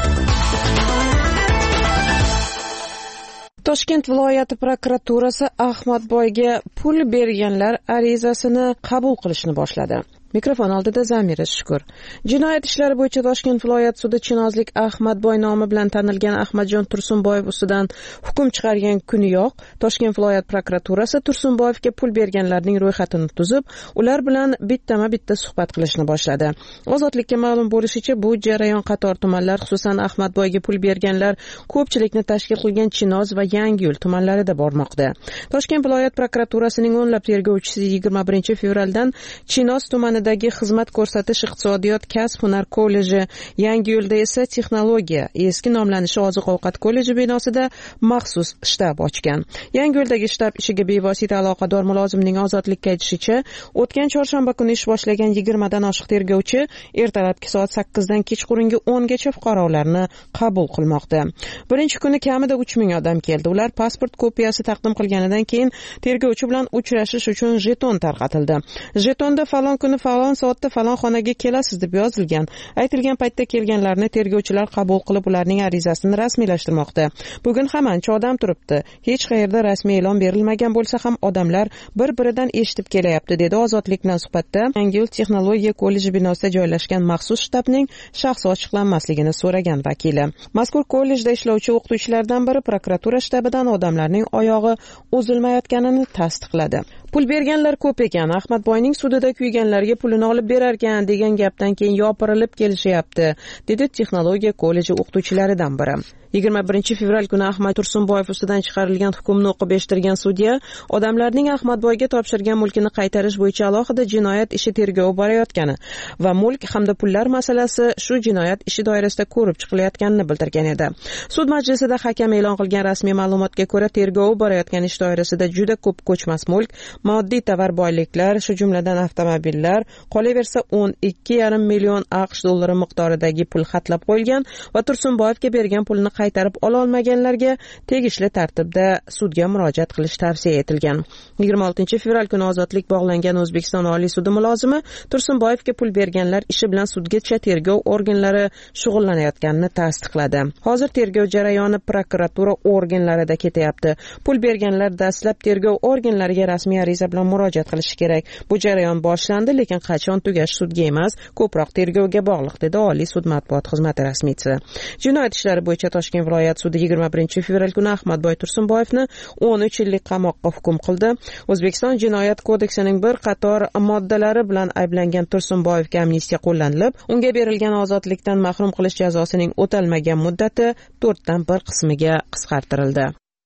Toshkent viloyati prokuraturasi Ahmadboyga pul berganlar arizasini qabul qilishni boshladi. Mikrofon oldida Zamira Shukur. Jinoyat ishlari bo'yicha Toshkent viloyat sudi chinozlik Ahmadboy nomi bilan tanilgan Ahmadjon Tursunboyev ustidan hukm chiqargan kuniyoq Toshkent viloyat prokuraturasi Tursunboyevga pul berganlarning ro'yxatini tuzib, ular bilan bittama-bitta suhbat qilishni boshladi. Ozodlikka ma'lum bo'lishicha, bu jarayon qator tumanlar, xususan Ahmadboyga pul berganlar ko'pchilikni tashkil qilgan Chinoz va Yangiyo'l tumanlarida bormoqda. Toshkent viloyat prokuraturasining o'nlab tergovchisi yigirma birinchi fevraldan Chinoz tumanida xizmat ko'rsatish iqtisodiyot kasb hunar kolleji, Yangiyo'lda esa texnologiya, eski nomlanishi oziq-ovqat kolleji binosida maxsus shtab ochgan. Yangiyo'ldagi shtab ishiga bevosita aloqador mulozimning ozodlikka aytishicha, o'tgan chorshanba kuni ish boshlagan yigirma dan oshiq tergovchi ertalabki soat sakkizdan kechqurungi o'n gacha fuqarolarni qabul qilmoqda. Birinchi kuni kamida uch ming odam keldi. Ular pasport kopiyasi taqdim qilganidan keyin tergovchi bilan uchrashish uchun jeton tarqatildi. Jetonda falon kuni falon soatda falon xonaga kelasiz deb yozilgan. Aytilgan paytda kelganlarni tergovchilar qabul qilib, ularning arizasini rasmiylashtirmoqda. Bugun ham ancha odam turibdi. Hech qayerda rasmiy e'lon berilmagan bo'lsa ham odamlar bir-biridan eshitib kelyapti, dedi Ozodlik bilan suhbatda Yangiyo'l texnologiya kolleji binosida joylashgan maxsus shtabning shaxsi ochiqlanmasligini so'ragan vakili. Mazkur kollejda ishlovchi o'qituvchilardan biri prokuratura shtabidan odamlarning oyog'i uzilmayotganini tasdiqladi. Pul berganlar ko'p ekan. Ahmadboyning sudida kuyganlarga pulini olib berarkan degan gapdan keyin yopirilib kelishyapti, dedi texnologiya kolleji o'qituvchilaridan biri. yigirma birinchi fevral kuni Ahmad Tursunboyev ustidan chiqarilgan hukmni o'qib eshittirgan sudya odamlarning Ahmadboyga topshirgan mulkini qaytarish bo'yicha alohida jinoyat ishi tergovi borayotgani va mulk hamda pullar masalasi shu jinoyat ishi doirasida ko'rib chiqilayotganini bildirgan edi. Sud majlisida hakam e'lon qilgan rasmiy ma'lumotga ko'ra, tergovi borayotgan ish doirasida juda ko'p ko'chmas mulk, moddiy tovar boyliklar, shu jumladan avtomobillar, qolaversa o'n ikki yarim million AQSh dollari miqdoridagi pul xatlab qo'yilgan va Tursunboyevga bergan pulni qaytarib ola olmaganlarga tegishli tartibda sudga murojaat qilish tavsiya etilgan. yigirma oltinchi fevral kuni ozodlik bog'langan O'zbekiston Oliy sudi mulozimi Tursunboyevga pul berganlar ishi bilan sudgacha tergov organlari shug'ullanayotganini tasdiqladi. Hozir tergov jarayoni prokuratura organlarida ketyapti. Pul berganlar dastlab tergov organlariga rasmiy ariza bilan murojaat qilishi kerak. Bu jarayon boshlandi, lekin qachon tugashi sudga emas, ko'proq tergovga bog'liq, dedi Oliy sud matbuot xizmati rasmiysi. Jinoyat ishlari bo'yicha Toshkent viloyat sudi yigirma birinchi fevral kuni Ahmadboy Tursunboyevni o'n uch yillik qamoqqa hukm qildi. O'zbekiston Jinoyat kodeksining bir qator moddalari bilan ayblangan Tursunboyevga amnistiya qo'llanilib, unga berilgan ozodlikdan mahrum qilish jazosining o'talmagan muddati to'rtdan bir qismiga qisqartirildi.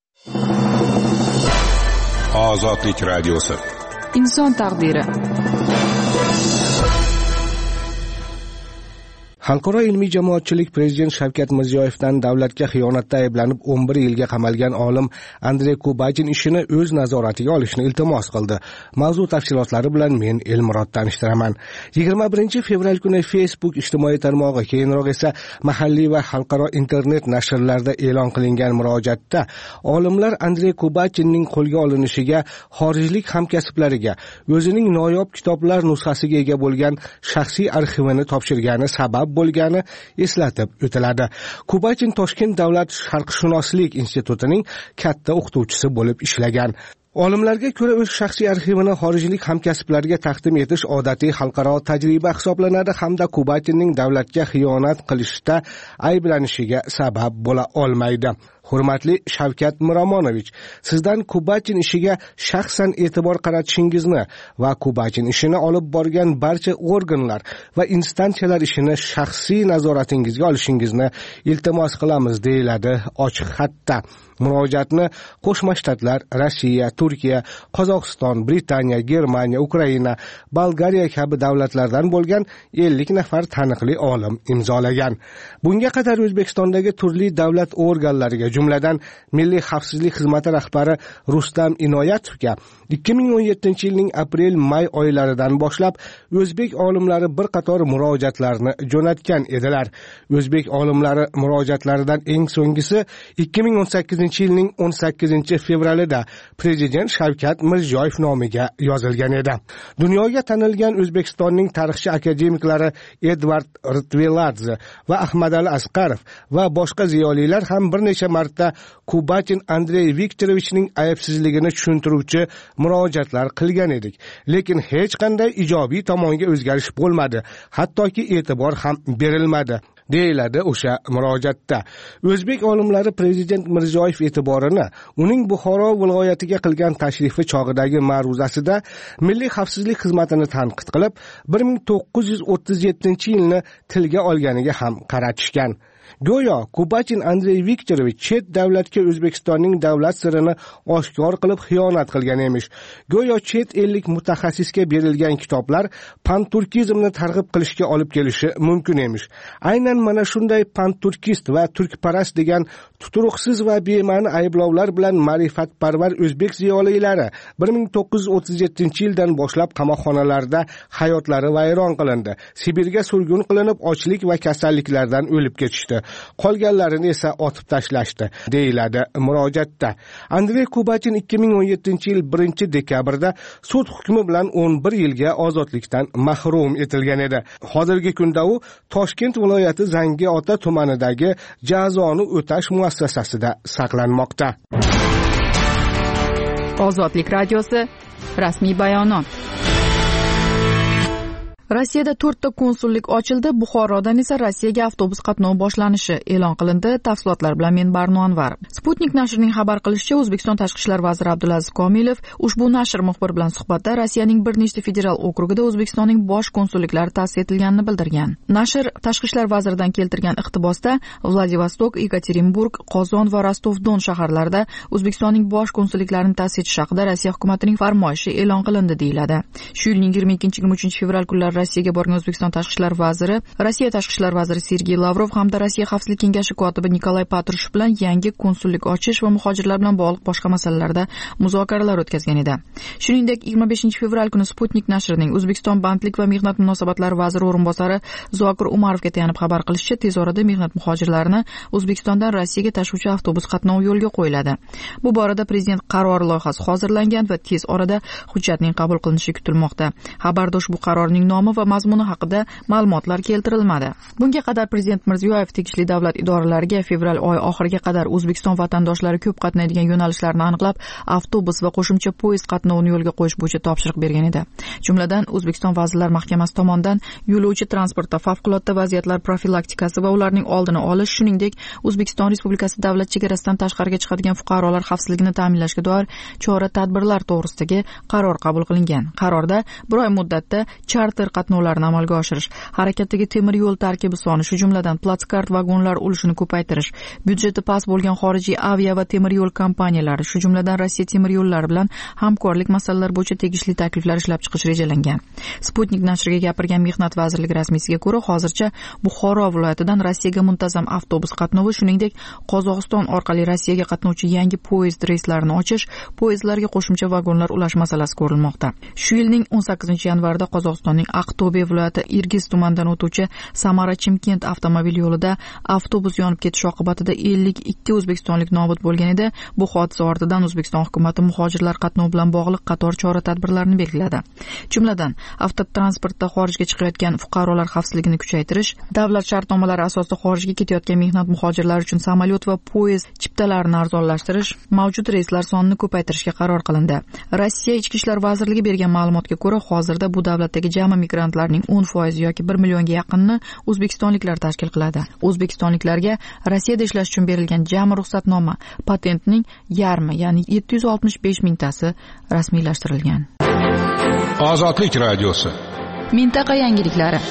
Ozodlik radiosi. Inson taqdiri. Xalqaro ilmiy jamoatchilik Prezident Shavkat Mirziyoyevdan davlatga xiyonatda ayblanib o'n bir yilga qamalgan olim Andrey Kubachin ishini o'z nazoratiga olishni iltimos qildi. Mavzu tafsilotlari bilan men Elmurod tanishtiraman. yigirma birinchi fevral kuni Facebook ijtimoiy tarmog'i, keyinroq esa mahalliy va xalqaro internet nashrlarda e'lon qilingan murojaatda olimlar Andrey Kubachinning qo'lga olinishiga xorijlik hamkasblariga o'zining noyob kitoblar nusxasiga ega bo'lgan shaxsiy arxivini topshirgani sabab bo'lgani eslatib o'tiladi. Kubachin Toshkent davlat sharqshunoslik institutining katta o'qituvchisi bo'lib ishlagan. Olimlarga ko'ra, o'z shaxsiy arxivini xorijlik hamkasblariga taqdim etish odatiy xalqaro tajriba hisoblanadi hamda Kubachinning davlatga xiyonat qilishda ayblanishiga sabab bo'la olmaydi. Hurmatli Shavkat Miromonovich, sizdan Kubachin ishiga shaxsan e'tibor qaratishingizni va Kubachin ishini olib borgan barcha organlar va instansiyalar ishini shaxsiy nazoratingizga olishingizni iltimos qilamiz, deyiladi ochiq xatda. Murojaatni Qo'shma Shtatlar, Rossiya, Turkiya, Qozog'iston, Britaniya, Germaniya, Ukraina, Bolgariya kabi davlatlardan bo'lgan ellik nafar taniqli olim imzolagan. Bunga qadar O'zbekistondagi turli davlat organlariga, jumladan Milliy xavfsizlik xizmati rahbari Rustam Inoyatovga ikki ming o'n yettinchi yilning aprel-may oylaridan boshlab o'zbek olimlari bir qator murojaatlarni jo'natgan edilar. O'zbek olimlari murojaatlaridan eng so'nggisi ikki ming o'n sakkizinchi yilning o'n sakkizinchi fevralida Prezident Shavkat Mirziyoyev nomiga yozilgan edi. Dunyoga tanilgan O'zbekistonning tarixchi akademiklari Edvard Ritveladze va Ahmadali Asqarov va boshqa ziyolilar ham bir necha marta Kubachin Andrey Viktorovichning aybsizligini tushuntiruvchi murojaatlar qilgan edik. Lekin hech qanday ijobiy tomonga o'zgarish bo'lmadi, hattoki e'tibor ham berilmadi, deyiladi o'sha murojaatda. O'zbek olimlari Prezident Mirziyoyev e'tiborini uning Buxoro viloyatiga qilgan tashrifi chog'idagi ma'ruzasida Milliy xavfsizlik xizmatini tanqid qilib, bir ming to'qqiz yuz o'ttiz yettinchi yilni tilga olganiga ham qaratishgan. Go'yo Kubachin Andrey Viktorovich chet davlatga O'zbekistonning davlat sirini oshkor qilib xiyonat qilgan emish. Go'yo chet ellik mutaxassisga berilgan kitoblar panturkizmni targ'ib qilishga olib kelishi mumkin emish. Aynan mana shunday panturkist va turkparast degan tuturuqsiz va bema'ni ayblovlar bilan ma'rifatparvar o'zbek ziyolilari bir ming to'qqiz yuz o'ttiz yettinchi yildan boshlab qamoqxonalarda hayotlari vayron qilindi. Sibirga surgun qilinib, ochlik va kasalliklardan o'lib ketishdi. Qolganlarini esa otib tashlashdi, deyiladi murojaatda. Andrey Kubachin ikki ming o'n yettinchi yil birinchi dekabrda sud hukmi bilan o'n bir yilga ozodlikdan mahrum etilgan edi. Hozirgi kunda u Toshkent viloyati Zangiota tumanidagi jazoni o'tash muassasasida saqlanmoqda. Ozodlik radiosi rasmiy bayonot. Rossiyada to'rtta konsullik ochildi, Buxorodan esa Rossiyaga avtobus qatnovi boshlanishi e'lon qilindi. Tafsilotlar bilan men Barno Anvar. Sputnik nashrining xabar qilishicha, O'zbekiston tashqi ishlar vaziri Abdulaziz Komilov ushbu nashr muxbir bilan suhbatda Rossiyaning bir nechta federal okrugida O'zbekistonning bosh konsulliklari ta'sis etilganini bildirgan. Nashr tashqi ishlar vaziridan keltirgan iqtibosda Vladivostok, Yekaterinburg, Qozon va Rostov-Don shaharlarida O'zbekistonning bosh konsulliklarini ta'sis etish haqida Rossiya hukumatining farmoyishi e'lon qilindi, deyiladi. Shu yilning yigirma ikkinchi yigirma uchinchi fevral kunlari Rossiyaga borgan O'zbekiston tashqi ishlar vaziri, Rossiya tashqi ishlar vaziri Sergey Lavrov hamda Rossiya xavfsizlik kengashi kotibi Nikolay Patrushev bilan yangi konsullik ochish va muhojirlar bilan bog'liq boshqa masalalarda muzokaralar o'tkazgan edi. Shuningdek, yigirma beshinchi fevral kuni Sputnik nashrining O'zbekiston bandlik va mehnat munosabatlari vaziri o'rinbosari Zokir Umarovga tayanib xabar qilishicha, tez orada mehnat muhojirlarini O'zbekistondan Rossiyaga tashuvchi avtobus qatnovi yo'lga qo'yiladi. Bu borada prezident qarori loyihasi hozirlangan va tez orada hujjatning qabul qilinishi kutilmoqda. Xabarda ushbu qarorning nomi va mazmuni haqida ma'lumotlar keltirilmadi. Bunga qadar Prezident Mirziyoyev tegishli davlat idoralariga fevral oyi oxiriga qadar O'zbekiston vatandoshlari ko'p qatnaydigan yo'nalishlarni aniqlab, avtobus va qo'shimcha poyezd qatnovini yo'lga qo'yish bo'yicha topshiriq bergan edi. Jumladan, O'zbekiston Vazirlar Mahkamasi tomonidan yo'lovchi transportda favqulodda vaziyatlar profilaktikasi va ularning oldini olish, shuningdek, O'zbekiston Respublikasi davlat chegarasidan tashqariga chiqadigan fuqarolar xavfsizligini ta'minlashga doir chora-tadbirlar to'g'risidagi qaror qabul qilingan. Qarorda bir oy muddatda charter qatnovlarni amalga oshirish, harakatdagi temir yo'l tarkibi soni, shu jumladan platskart vagonlar ulushini ko'paytirish, byudjeti past bo'lgan xorijiy avia va temir yo'l kompaniyalari, shu jumladan Rossiya temir yo'llari bilan hamkorlik masalalari bo'yicha tegishli takliflar ishlab chiqish rejalangan. Sputnik nashriga gapirgan Mehnat vazirligi rasmiysiga ko'ra, hozircha Buxoro viloyatidan Rossiyaga muntazam avtobus qatnovi, shuningdek, Qozog'iston orqali Rossiyaga qatnovchi yangi poyezd reyslarini ochish, poyezdlarga qo'shimcha vagonlar ulash masalasi ko'rilmoqda. Shu yilning o'n sakkizinchi yanvarida Qozog'istonning Aqto'be viloyati Irgiz tumanidan o'tuvchi Samara Chimkent avtomobil yo'lida avtobus yonib ketishi oqibatida ellik ikki o'zbekistonlik nobud bo'lgan edi. Bu hodisa ortidan O'zbekiston hukumatı muhojirlar qatnovi bilan bog'liq qator chora-tadbirlarni belgiladi. Jumladan, avtotransportda xorijga chiqayotgan fuqarolar xavfsizligini kuchaytirish, davlat shartnomalari asosida xorijga ketayotgan mehnat muhojirlar uchun samolyot va poyezd chiptalarini arzonlashtirish, mavjud reyslar sonini ko'paytirishga qaror qilindi. Rossiya Ichki ishlar vazirligi bergan ma'lumotga ko'ra, hozirda bu davlatdagi jami migrantlarning o'n foizi yoki bir millionga yaqinini o'zbekistonliklar tashkil qiladi. O'zbekistonliklarga Rossiyada ishlash uchun berilgan jami ruxsatnoma patentning yarmi, ya'ni yetti yuz oltmish besh mingtasi rasmiylashtirilgan. Ozodlik radiosi. Mintaqa yangiliklari.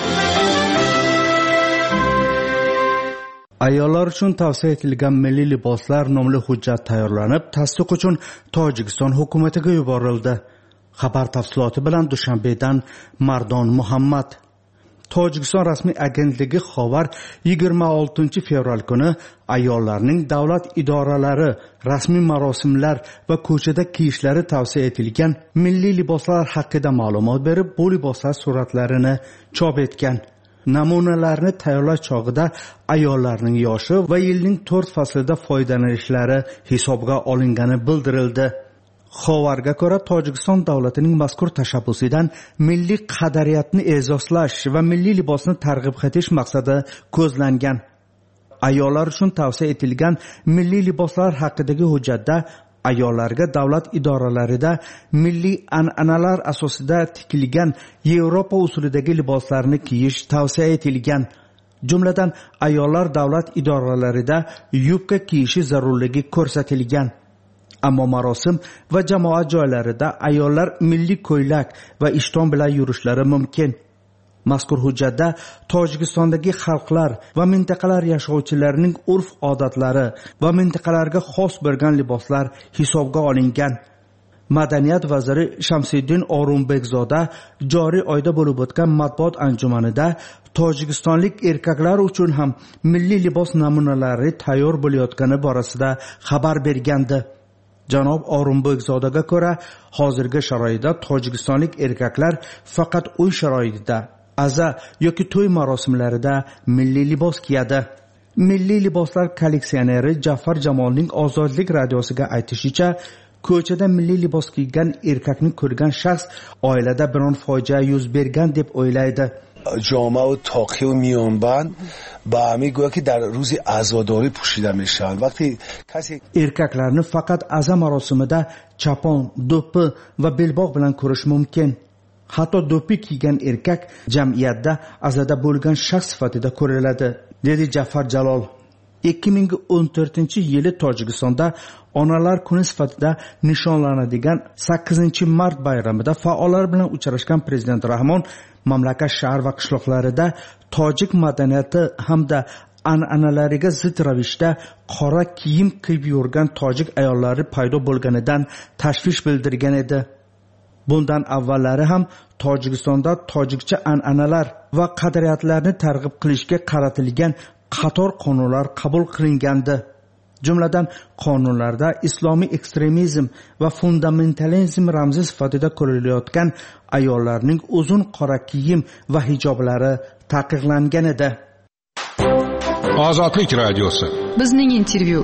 Ayollar uchun tavsiya etilgan milliy liboslar nomli hujjat tayyorlanib, tasdiq uchun Tojikiston hukumatiga yuborildi. Xabar tafsiloti bilan Dushanbedan Mardon Muhammad. Tojikiston rasmiy agentligi xabar yigirma oltinchi fevral kuni ayollarning davlat idoralari, rasmiy marosimlar va ko'chada kiyishlari tavsiya etilgan milliy liboslar haqida ma'lumot berib, bu liboslar suratlarini chop etgan. Namunalarni tayyorlash chog'ida ayollarning yoshi va yilning to'rt faslida foydalanishlari hisobga olingani bildirildi. Xabarga ko'ra, Tojikiston davlatining mazkur tashabbusidan milliy qadariyatni e'zozlash va milliy libosni targ'ib etish maqsadi ko'zlangan. Ayollar uchun tavsiya etilgan milliy liboslar haqidagi hujjatda ayollarga davlat idoralarida milliy an'analar asosida tikilgan Yevropa usulidagi liboslarni kiyish tavsiya etilgan. Jumladan, ayollar davlat idoralarida yubka kiyishi zarurligi ko'rsatilgan. Ammo marosim va jamoat joylarida ayollar milliy ko'ylak va ishton bilan yurishlari mumkin. Mazkur hujjatda Tojikistondagi xalqlar va mintaqalar yashovchilarining urf-odatlari va mintaqalarga xos bo'lgan liboslar hisobga olingan. Madaniyat vaziri Shamsiddin O'rumbekzoda joriy oyda bo'lib o'tgan matbuot anjumanida tojikistonlik erkaklar uchun ham milliy libos namunalari tayyor bo'layotgani borasida xabar bergandi. Janob O'rumbekzodaga ko'ra, hozirgi sharoitda tojikistonlik erkaklar faqat uy sharoitida, aza yoki to'y marosimlarida milliy libos kiyadi. Milliy liboslar kolleksioneri Jafar Jamolning Ozodlik radiosiga aytishicha, ko'chada milliy libos kiygan erkakni ko'rgan shaxs oilada biron fojia yuz bergan deb o'ylaydi. جامعه و تاقی و میانبند با همه گویا که در روز عزاداری پوشیده میشن. وقتی کسی erkaklarni faqat aza marosimida chapon, do'ppi va belbog' bilan ko'rish mumkin. Hatto do'ppi kiygan erkak jamiyatda azada bo'lgan shaxs sifatida ko'riladi, dedi Jafar Jalol. ikki ming o'n to'rtinchi yili Tojikistonda Onalar kuni sifatida nishonlanadigan sakkizinchi mart bayramida faollar bilan uchrashgan prezident Rahmon mamlakat shahar va qishloqlarida tojik madaniyati hamda an'analariga zid ravishda qora kiyim kiyib yurgan tojik ayollari paydo bo'lganidan tashvish bildirgan edi. Bundan avvallari ham Tojikistonda tojikcha an'analar va qadriyatlarni targ'ib qilishga qaratilgan qator qonunlar qabul qilingandi. Jumladan, qonunlarda islomiy ekstremizm va fundamentalizm ramzi sifatida ko'rilayotgan ayollarning uzun qora kiyim va hijoblari taqiqlangan edi. Ozodlik radiosi. Bizning intervyu.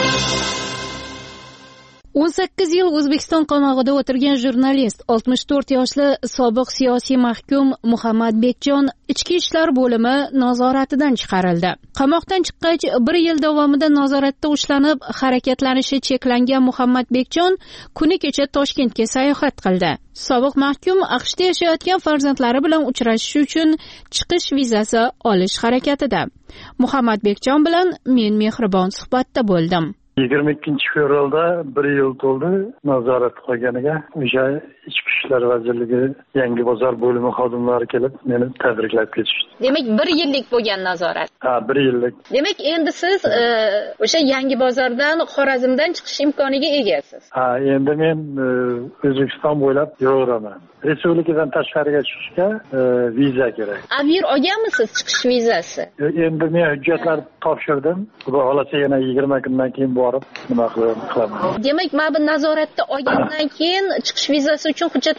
o'n sakkiz yil O'zbekiston qamag'ida o'tirgan jurnalist, oltmish to'rt yoshli sobiq siyosiy mahkum Muhammad Bekjon Ichki ishlar bo'limi nazoratidan chiqarildi. Qamoqdan chiqqach, bir yil davomida nazoratda ushlanib, harakatlanishi cheklangan Muhammad Bekjon kuni kecha Toshkentga sayohat qildi. Sobiq mahkum AQShda yashayotgan farzandlari bilan uchrashish uchun chiqish vizasi olish harakatida. Muhammad Bekjon bilan men mehribon suhbatda bo'ldim. yigirma ikkinchi fevralda bir yil to'ldi nazorat qilganiga. O'sha Ichki ishlar vazirligi Yangi bozor bo'limi xodimlari kelib meni tabriklab ketishdi. Demak, bir yillik bo'lgan nazorat. Ha, bir yillik. Demak, endi siz e, o'sha Yangi bozordan, Xorazmdan chiqish imkoniga egasiz. Ha, endi men e, O'zbekiston bo'ylab yuraveraman. Respublikadan tashqariga chiqishga e, viza kerak. Avir olganmisiz chiqish vizasi? E, endi men hujjatlar topshirdim. Xudo xolasa yana yigirma kundan keyin borib nima qilaman. Demak, mana bu nazoratda olgandan keyin chiqish vizasi uchun hujjat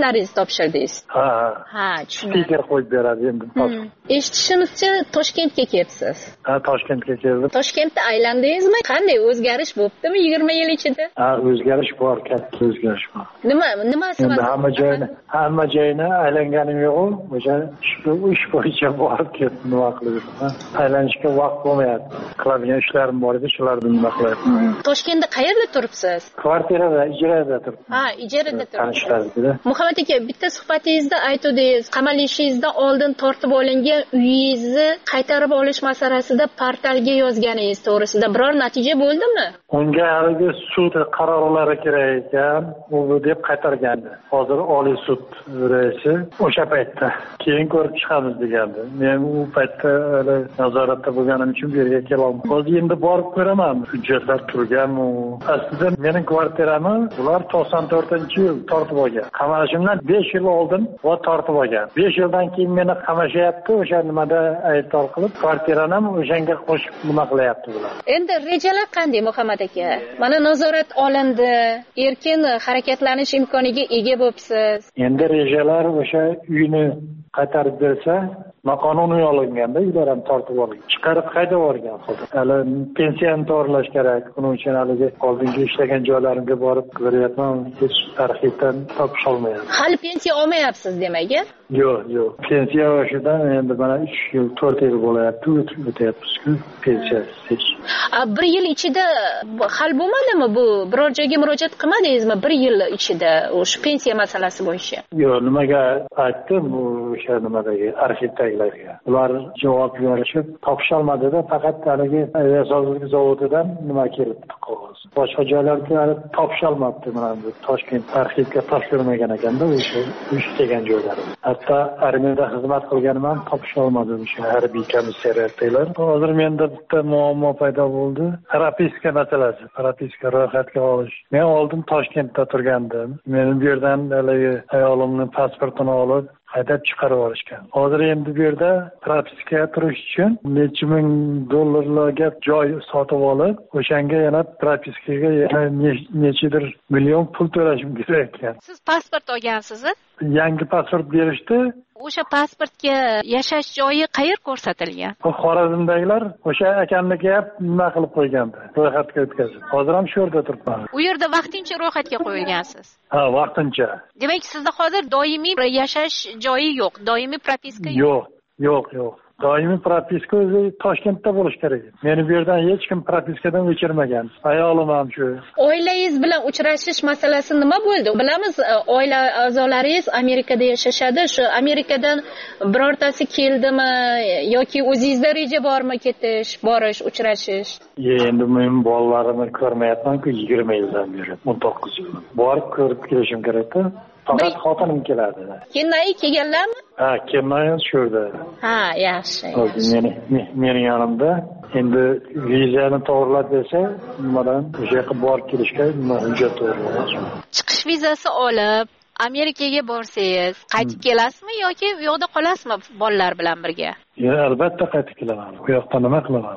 farzandlaringizni topshirdingiz? Ha. Ha, tushundim. Stiker qo'yib beradi endi. Eshitishimizcha Toshkentga kelibsiz. Ha, Toshkentga keldim. Toshkentda aylandingizmi? Qanday o'zgarish bo'ptimi yigirma yil ichida? Ha, o'zgarish bor, katta o'zgarish bor. Nima, nimasi bor? Hamma joyni, hamma joyni aylanganim yo'q, o'sha ish bo'yicha borib ketdim, nima qilaman. Aylanishga vaqt bo'lmayapti. Qiladigan ishlarim bor edi, shularni nima qilyapman. Toshkentda qayerda turibsiz? Kvartirada, ijarada turibman. Ha, ijarada turibsiz. Muhammad aka, bitta suhbatingizda aytdingiz, qamalishingizdan oldin tortib olingan uyingizni qaytarib olish masalasida portalga yozganingiz to'g'risida biror natija bo'ldimi? Unga haligi sud qarorlari kerak ekan, u deb qaytargandi. Hozir Oliy sud raisi o'sha paytda keyin ko'rib chiqamiz degandi. Men u paytda hali nazoratda bo'lganim uchun bu yerga kela olmadim. Hozir endi borib ko'raman. Hujjatlar turganmi? Aslida mening kvartiramni ular to'qson to'rtinchi yil tortib olgan. Qamalishimdan besh yil oldin va tortib olgan. besh yildan keyin meni qamashyapti, o'sha nimada aybdor qilib, kvartirani ham o'shanga qo'shib nima qilyapti bular. Endi rejalar qanday Muhammad aka? Mana nazorat olindi, erkin harakatlanish imkoniga ega bo'libsiz. Endi rejalar o'sha uyni qaytarib bersa, noqonuniy olinganda uylar ham tortib olingan. Chiqarib qayda borgan hozir? Hali pensiyani to'g'rilash kerak. Buning uchun haligi oldingi ishlagan joylarimga borib qidiryapman, hech arxivdan topish olmayapman. Hali pensiya olmayapsiz demak-a? Yo'q, yo'q. Pensiya olishdan endi mana uch yil, to'rt yil bo'layapti, o'tyapmiz-ku pensiyasiz. bir yil ichida hal bo'lmadimi bu? Biror joyga murojaat qilmadingizmi bir yil ichida o'sha pensiya masalasi bo'yicha? Yo'q, nimaga aytdim bu o'sha nimadagi arxivdagilarga. Ular javob berishib topisholmadi-da, faqat haligi aviasozlik zavodidan nima kelibdi qog'oz. Boshqa joylarga topisholmabdi mana bu Toshkent arxivga topshirmagan ekanda o'sha ishlagan joylari. Hatto armiyada xizmat qilganim ham topisholmadi o'sha harbiy komissariyatdagilar. Hozir menda bitta muammo paydo bo'ldi. Propiska masalasi, propiska ro'yxatga olish. Men oldin Toshkentda turgandim. Meni bu yerdan haligi ayolimning pasportini olib haydab chiqarib olishgan. Hozir endi bu yerda propiskaga turish uchun necha ming dollarlarga joy sotib olib, o'shanga yana propiskaga yana nechidir million pul to'lashim kerak ekan. Siz pasport olgansiz? Yangi pasport berishdi. O'sha pasportga yashash joyi qayer ko'rsatilgan? Xorazmdagilar o'sha akamniga ham nima qilib qo'ygandi, ro'yxatga o'tkazib. Hozir ham shu yerda turibman. U yerda vaqtincha ro'yxatga qo'yilgansiz. Ha, vaqtincha. Demak, sizda hozir doimiy yashash joyi yo'q, doimiy propiska yo'q. Yo'q, yo'q, yo'q. Doimiy propiska o'zi Toshkentda bo'lish kerak. Meni bu yerdan hech kim propiskadan o'chirmagan. Ayolim ham shu. Oilangiz bilan uchrashish masalasi nima bo'ldi? Bilamiz, oila a'zolaringiz Amerikada yashashadi. Shu Amerikadan birortasi keldimi yoki o'zingizda reja bormi ketish, borish, uchrashish? Endi men bolalarimni ko'rmayapman-ku yigirma yildan beri, o'n to'qqiz yil. Borib ko'rib kelishim kerak-ku. Faqat xotinim keladi. Kennayi kelganlarmi? Ha, Kennayi shu yerda. Ha, yaxshi. Meni meni yonimda. Endi vizani to'g'rilab bersa, nimadan o'sha yoqqa borib kelishga hujjat to'g'rilamoqchi. Chiqish vizasi olib Amerikaga borsangiz, qaytib kelasizmi yoki u yoqda qolasizmi bolalar bilan birga? Yo'q, albatta qaytib kelaman. U yoqda nima qilaman?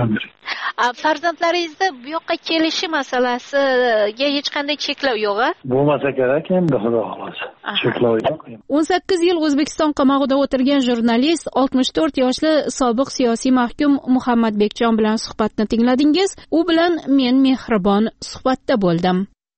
Farzandlaringizni bu yoqqa kelishi masalasiga hech qanday cheklov yo'q-a? Bo'lmasa kerak endi xudo xolasi. Cheklov yo'q. o'n sakkiz yil O'zbekiston qamoqida o'tirgan jurnalist, oltmish to'rt yoshli sobiq siyosiy mahkum Muhammad Bekjon bilan suhbatni tingladingiz. U bilan men Mehribon suhbatda bo'ldim.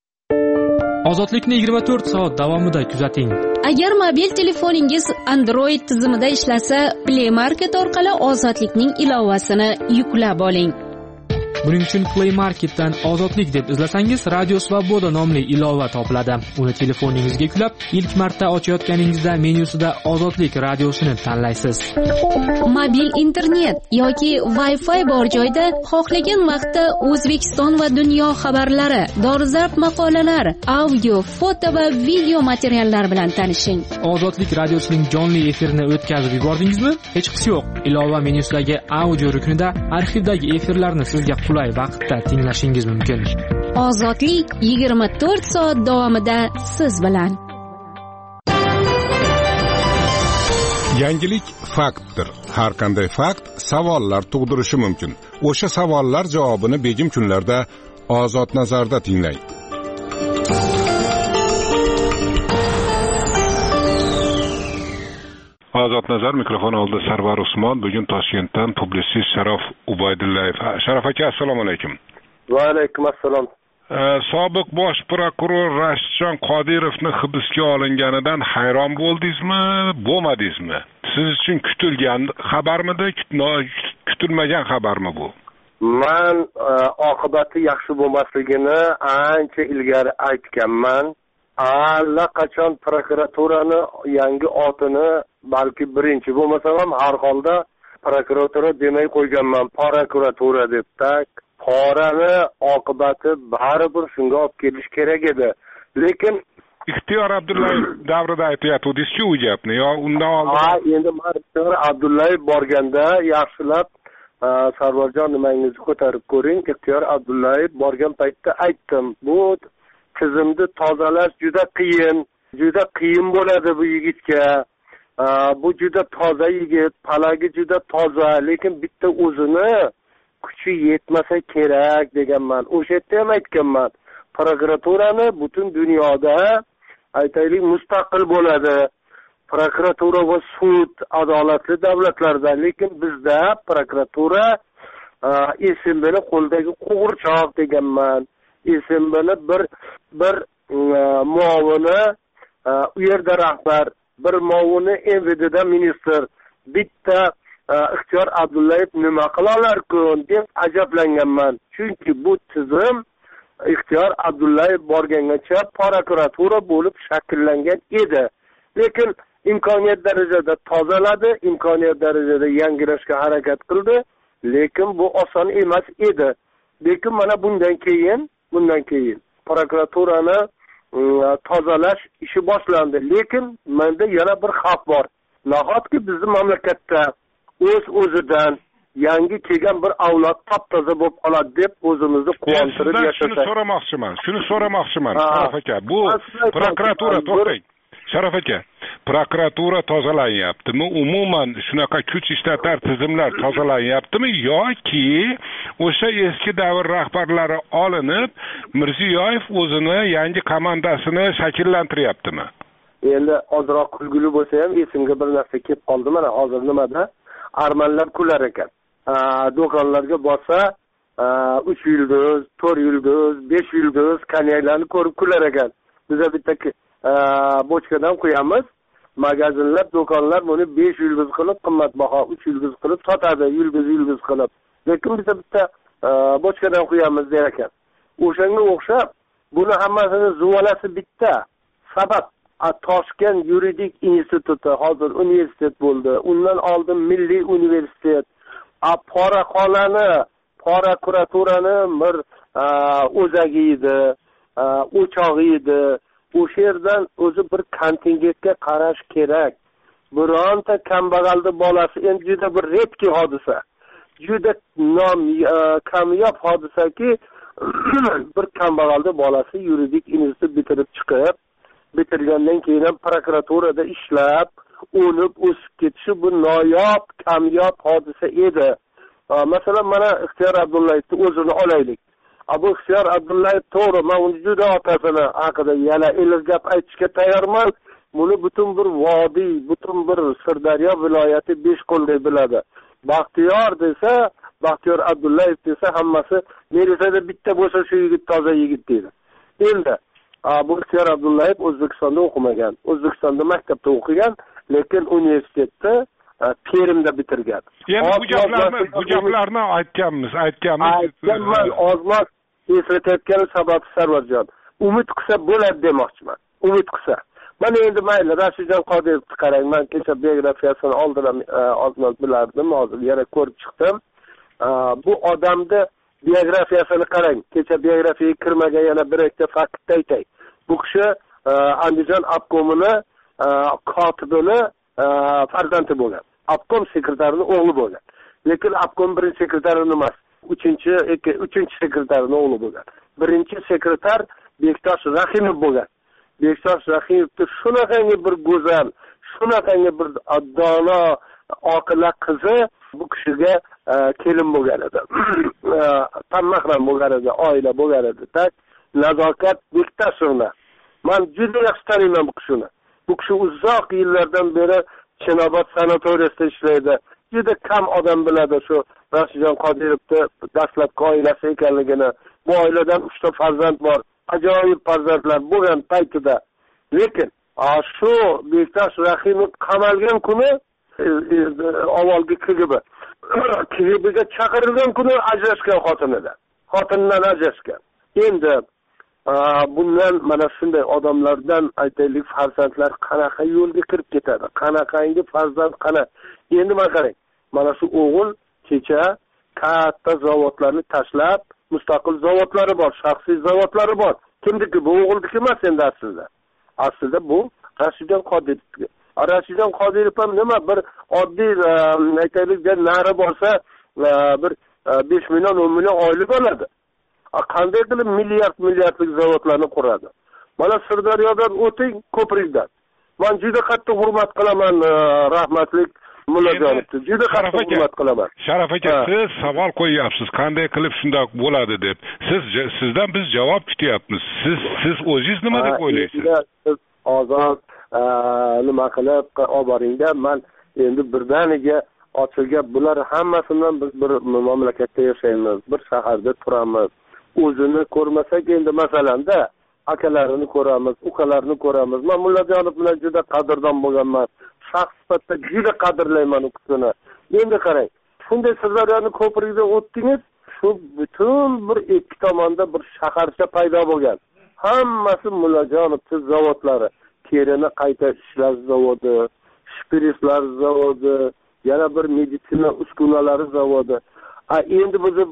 Ozodlikni yigirma to'rt soat davomida kuzating. Agar mobil telefoningiz Android tizimida ishlasa, Play Market orqali Ozodlikning ilovasini yuklab oling. Buning uchun Play Marketdan Ozodlik deb izlasangiz, Radio Svoboda nomli ilova topiladi. Uni telefoningizga yuklab, ilk marta ochayotganingizda menyusida Ozodlik radiosini tanlaysiz. Mobil internet yoki Wi-Fi bor joyda xohlagan vaqtda O'zbekiston va dunyo xabarlari, dolzarb maqolalar, audio, foto va video materiallar bilan tanishing. Ozodlik radiosining jonli efirini o'tkazib yubordingizmi? Hech qisi yo'q. Ilova menyusidagi audio ruknida arxivdagi efirlarni sizga qulay vaqtda tinglashingiz mumkin. Ozodlik yigirma to'rt soat davomida siz bilan. Yangilik faktdir. Har qanday fakt savollar tug'dirishi mumkin. O'sha savollar javobini begim kunlarda Ozod nazarda tinglang. Ozod Nazar, mikrofon oldida Sarvar Usmon. Bugun Toshkentdan publitsist Sharof Ubaydullayev. Sharof aka, assalomu alaykum. Va alaykum assalom. Sobiq bosh prokuror Rashidjon Qodirovni hibsga olinganidan hayron bo'ldingizmi, bo'lmadingizmi? Siz uchun kutilgan xabarmidi, kutilmagan xabarmi bu? Men oqibati yaxshi bo'lmasligini ancha ilgari aytganman. Allaqachon prokuraturani yangi otini, balki birinchi bo'lmasam ham har holda prokuratura demay qo'yganman, prokuratura deb tak. Qorani oqibati baribir shunga olib kelish kerak edi. Lekin Ixtiyor Abdullayev davrida aytayotdingiz-ku u gapni, yo undan oldin? Ha, endi men Ixtiyor Abdullayev borganda yaxshilab Sarvarjon nimangizni ko'tarib ko'ring. Ixtiyor Abdullayev borgan paytda aytdim, bu tizimni tozalash juda qiyin, juda qiyin bo'ladi bu yigitga. Bu juda toza yigit, palagi juda toza, lekin bitta o'zini kuchi yetmasa kerak deganman. O'sha yerda ham aytganman. Prokuraturani butun dunyoda aytaylik mustaqil bo'ladi. Prokuratura va sud adolatli davlatlarda, lekin bizda prokuratura SMBni qo'ldagi qo'g'irchoq deganman. SMBni bir bir muavini u yerda rahbar, bir muavini M V D'da ministr, bitta Ixtiyor Abdullayev nima qilarlar-ku deb ajablanganman. Chunki bu tizim Ixtiyor Abdullayev borgangacha prokuratura bo'lib shakllangan edi. Lekin imkoniyat darajada tozaladi, imkoniyat darajada yangilashga harakat qildi, lekin bu oson emas edi. Lekin mana bundan keyin, bundan keyin prokuraturani tozalash ishi boshlandi. Lekin menda yana bir xavf bor. Nahotki bizning mamlakatda o'z o'zidan yangi kelgan bir avlod top-toza bo'lib qoladi deb o'zimizni quvontirib yashasak. Shuni so'ramoqchiman, shuni so'ramoqchiman, Sharof aka. Bu prokuratura, to'xtang. Sharof aka, prokuratura tozalanyaptimi? Umuman shunaqa kuch ishlatar tizimlar tozalanyaptimi yoki o'sha eski davr rahbarlari olinib, Mirziyoyev o'zini yangi komandasini shakllantiryaptimi? Endi ozroq kulgili bo'lsa ham esimga bir narsa kelib qoldi. Mana hozir nimada armanlar kular ekan. Do'konlarga borsa uch yulduz, to'rt yulduz, besh yulduz konyaklarni ko'rib kular ekan. Biza bitta bochkadan qo'yamiz. Magazinlar, do'konlar buni besh yulduz qilib, qimmatbaho uch yulduz qilib sotadi, yulduz yulduz qilib. Lekin biza bitta bochkadan qo'yamiz der ekan. O'shanga o'xshab buni hammasini zuvalasi bitta. Sabab Toshkent yuridik instituti hozir universitet bo'ldi. Undan oldin Milliy universitet, poraxonani, prokuraturani bir o'zagi edi, o'chog'i edi. O'sha yerdan o'zi bir kontingentga qarash kerak. Bironta kambag'alning bolasi endi juda bir redki hodisa. Juda nom kamyob hodisaki bir kambag'alning bolasi yuridik institut bitirib chiqib, bitirgandan keyin ham prokuraturada ishlab, o'nib o'sib ketishi bu noyob, kamyob hodisa edi. Masalan, mana Ixtiyor Abdullayevni o'zini olaylik. Abu Ixtiyor Abdullayev to'g'ri, men uni juda otasini haqida yana ellik gap aytishga tayyorman. Buni butun bir vodiy, butun bir Sirdaryo viloyati besh qo'lday biladi. Baxtiyor desa, Baxtiyor Abdullayev desa hammasi merisada bitta bo'lsa shu yigit toza yigit deydi. Endi Abu Ixtiyor Abdullayev O'zbekistonda o'qimagan. O'zbekistonda maktabda o'qigan, lekin universitetda Perimda bitirgan. Endi bu gaplarni, bu gaplarni aytganmiz, aytganmiz. Aytganman, ozmoq eslatayotgani sababi Sarvarjon. Umid qilsa bo'ladi demoqchiman. Umid qilsa. Mana endi mayli, Rashidjon Qodirovni qarang. Men kecha biografiyasini oldindan ozmoq bilardim, hozir yana ko'rib chiqdim. Bu odamni biografiyasini qarang. Kecha biografiyaga kirmagan yana bir ikkita fakt aytay. Bu kishi Andijon obkomini kotibini farzandi bo'lgan. Obkom sekretarining o'g'li bo'lgan. Lekin obkom birinchi sekretari emas. uchinchi uchinchi sekretarining o'g'li bo'lgan. Birinchi sekretar Bektosh Rahimov bo'lgan. Bektosh Rahimovning shunaqangi bir go'zal, shunaqangi bir dono, oqila qizi bu kishiga kelin bo'lgan edi. Tammahram bo'lgan edi, oila bo'lgan edi. Tak Nazokat Bektashovna. Men juda yaxshi taniyman bu kishini. Bu kishi uzoq yillardan beri Chinobod sanatoriyasida ishlaydi. Juda kam odam biladi shu Rashidjon Qodirovni dastlabki oilasi ekanligini. Bu oiladan uchta farzand bor. Ajoyib farzandlar bo'lgan paytida. Lekin shu Bektash Rahimov qamalgan kuni avvalgi K G B K G B'ga chaqirilgan kuni ajrashgan xotinidan. Xotinidan ajrashgan. Endi bundan mana shunday odamlardan aytaylik farzandlar qanaqa yo'lga kirib ketadi? Qanaqangi farzand qana? Endi mana qarang. Mana shu o'g'il kecha katta zavodlarni tashlab, mustaqil zavodlari bor, shaxsiy zavodlari bor. Kimniki bu? O'g'ilniki emas endi aslida. Aslida bu Rashidjon Qodirovniki. Rashidjon Qodirov ham nima bir oddiy aytaylik nari borsa bir besh million o'n million oylik oladi. Qanday qilib milliard milliardlik zavodlarni quradi? Mana Sirdaryodan o'ting ko'prikdan. Men juda qattiq hurmat qilaman rahmatlik Mullajonovni. Juda qattiq hurmat qilaman. Sharaf aka, siz savol qo'yyapsiz, qanday qilib shunday bo'ladi deb. Siz sizdan biz javob kutyapmiz. Siz siz o'zingiz nima deb o'ylaysiz? Siz ozod nima qilib olib boringda, men endi birdaniga ochilgan bular hammasidan biz bir mamlakatda yashaymiz, bir shaharda turamiz. O'zini ko'rmasak endi masalanda akalarini ko'ramiz, ukalarni ko'ramiz. Men Mullajonov bilan juda qadrdon bo'lganman. Shaxs sifatida juda qadrlayman u kishini. Endi qarang, shunday Sirdaryoni ko'prikda o'tdingiz, shu butun bir ikki tomonda bir shaharcha paydo bo'lgan. Hammasi Mullajonovning zavodlari, terini qayta ishlash zavodi, shpirislar zavodi, yana bir meditsina uskunalari zavodi. Endi bizni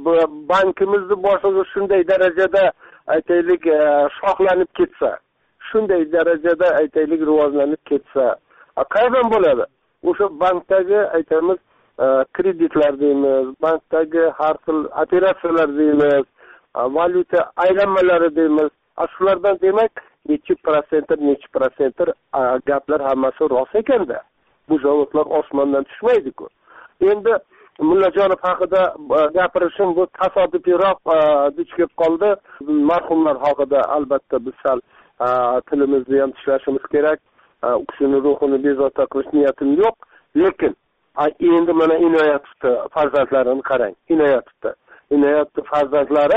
bankimizni boshlig'i shunday darajada aytaylik shohlanib ketsa, shunday darajada aytaylik rivojlanib ketsa, qayerdan bo'ladi? O'sha bankdagi aytamiz kreditlar deymiz, bankdagi har xil operatsiyalar deymiz, valyuta aylanmalari deymiz. Shulardan demak necha prosentdir, necha prosentdir gaplar hammasi rost ekanda. Bu zavodlar osmondan tushmaydi-ku. Endi Mullajonov haqida gapirishim bu tasodifiyroq duch kelib qoldi. Marhumlar haqida albatta biz sal tilimizni ham tishlashimiz kerak. U kishining ruhini bezovta qilish niyatim yo'q. Lekin endi mana Inoyatovni farzandlarini qarang. Inoyatovni. Inoyatovni farzandlari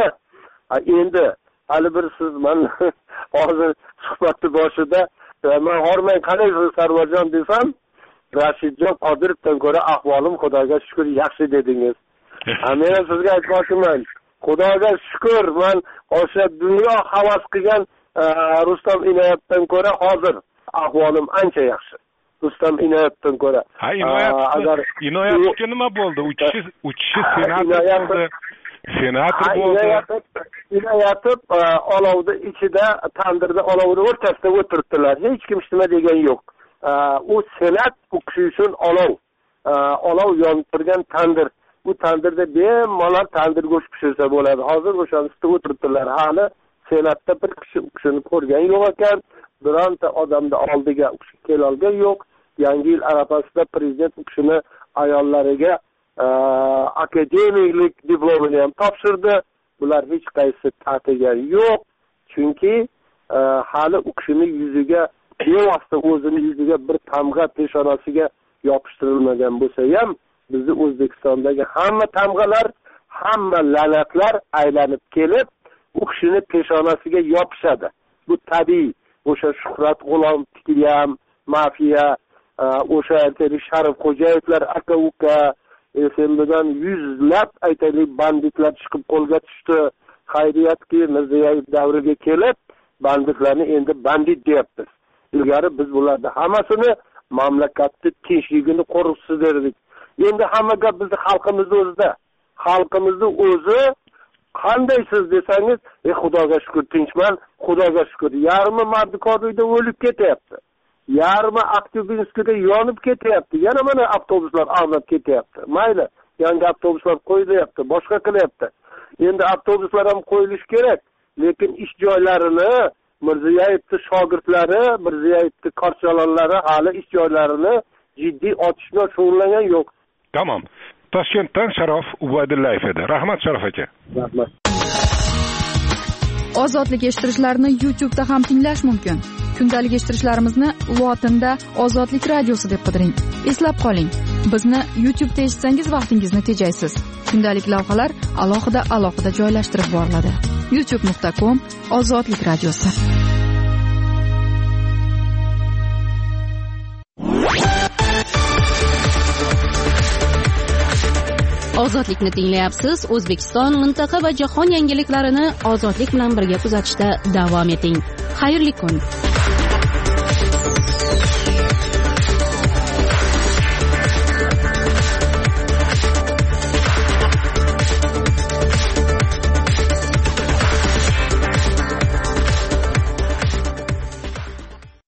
endi hali bir siz men hozir suhbatning boshida men hormang qalaysiz Sarvarjon desam, Rashidjon Qodirovdan ko'ra ahvolim Xudoga shukr yaxshi dedingiz. Men sizga aytmoqchiman, Xudoga shukr, men o'sha dunyo havas qilgan Rustam Inoyatdan ko'ra hozir ahvolim ancha yaxshi. Rustam Inoyatdan ko'ra. Ha, Inoyat Inoyatga nima bo'ldi? U kishi u kishi senator bo'ldi. Senator bo'ldi. Inoyatov olovni ichida, tandirda olovni o'rtasida o'tiribdilar. Hech kim nima degan yo'q. U senat u kishi uchun olov, olov yonib turgan tandir. Bu tandirda bemalol tandir go'sht pishirsa bo'ladi. Hozir o'sha ustida o'tiribdilar. Hali senatda bir kishi u kishini ko'rgan yo'q ekan. Bironta odamni oldiga u kishi kela olgan yo'q. Yangi yil arafasida prezident u kishini ayollariga akademiklik diplomini ham topshirdi. Bular hech qaysi ta'tigan yo'q. Chunki hali u kishining yuziga bevosita o'zini yuziga bir tamg'a peshonasiga yopishtirilmagan bo'lsa ham, bizni O'zbekistondagi hamma tamg'alar, hamma la'natlar aylanib kelib, u kishini peshonasiga yopishadi. Bu tabiiy. O'sha Shuhrat G'ulomniki ham, mafiya, o'sha aytaylik Sharif Xo'jayevlar aka-uka, esenbidan yuzlab aytaylik banditlar chiqib qo'lga tushdi. Xayriyatki Mirziyoyev davriga kelib, banditlarni endi bandit deyapmiz. Ilgari biz bularni hammasini mamlakatni tinchligini qo'riqchisi derdik. Endi hamma gap bizni xalqimizning o'zida. Xalqimizning o'zi qandaysiz desangiz, "Ey Xudoga shukr tinchman, Xudoga shukr." Yarmi Mardikorlikda o'lib ketyapti. Yarmi Aktyoubinskda yonib ketyapti. Yana mana avtobuslar ag'nab ketyapti. Mayli, yangi avtobuslar qo'yilyapti, boshqa qilyapti. Endi avtobuslar ham qo'yilish kerak, lekin ish joylarini Mirziyoyevning shogirdlari, Mirziyoyevning korchalonlari hali ish joylarini jiddiy ochishga shug'ullangan yo'q. Tamam. Toshkentdan Sharof Ubaydullayev edi. Rahmat Sharof aka. Rahmat. ozodlik eshittirishlarini YouTube'da ham tinglash mumkin. Kundalik eshittirishlarimizni lotinda Ozodlik radiosi deb qidiring. Eslab qoling, bizni YouTube'da eshitsangiz vaqtingizni tejaysiz. Kundalik lavhalar alohida alohida joylashtirib boriladi. youtube nuqta com Ozodlik radiosi. Ozodlikni tinglayapsiz. O'zbekiston, mintaqa va jahon yangiliklarini ozodlik bilan birga kuzatishda davom eting. Xayrli kun.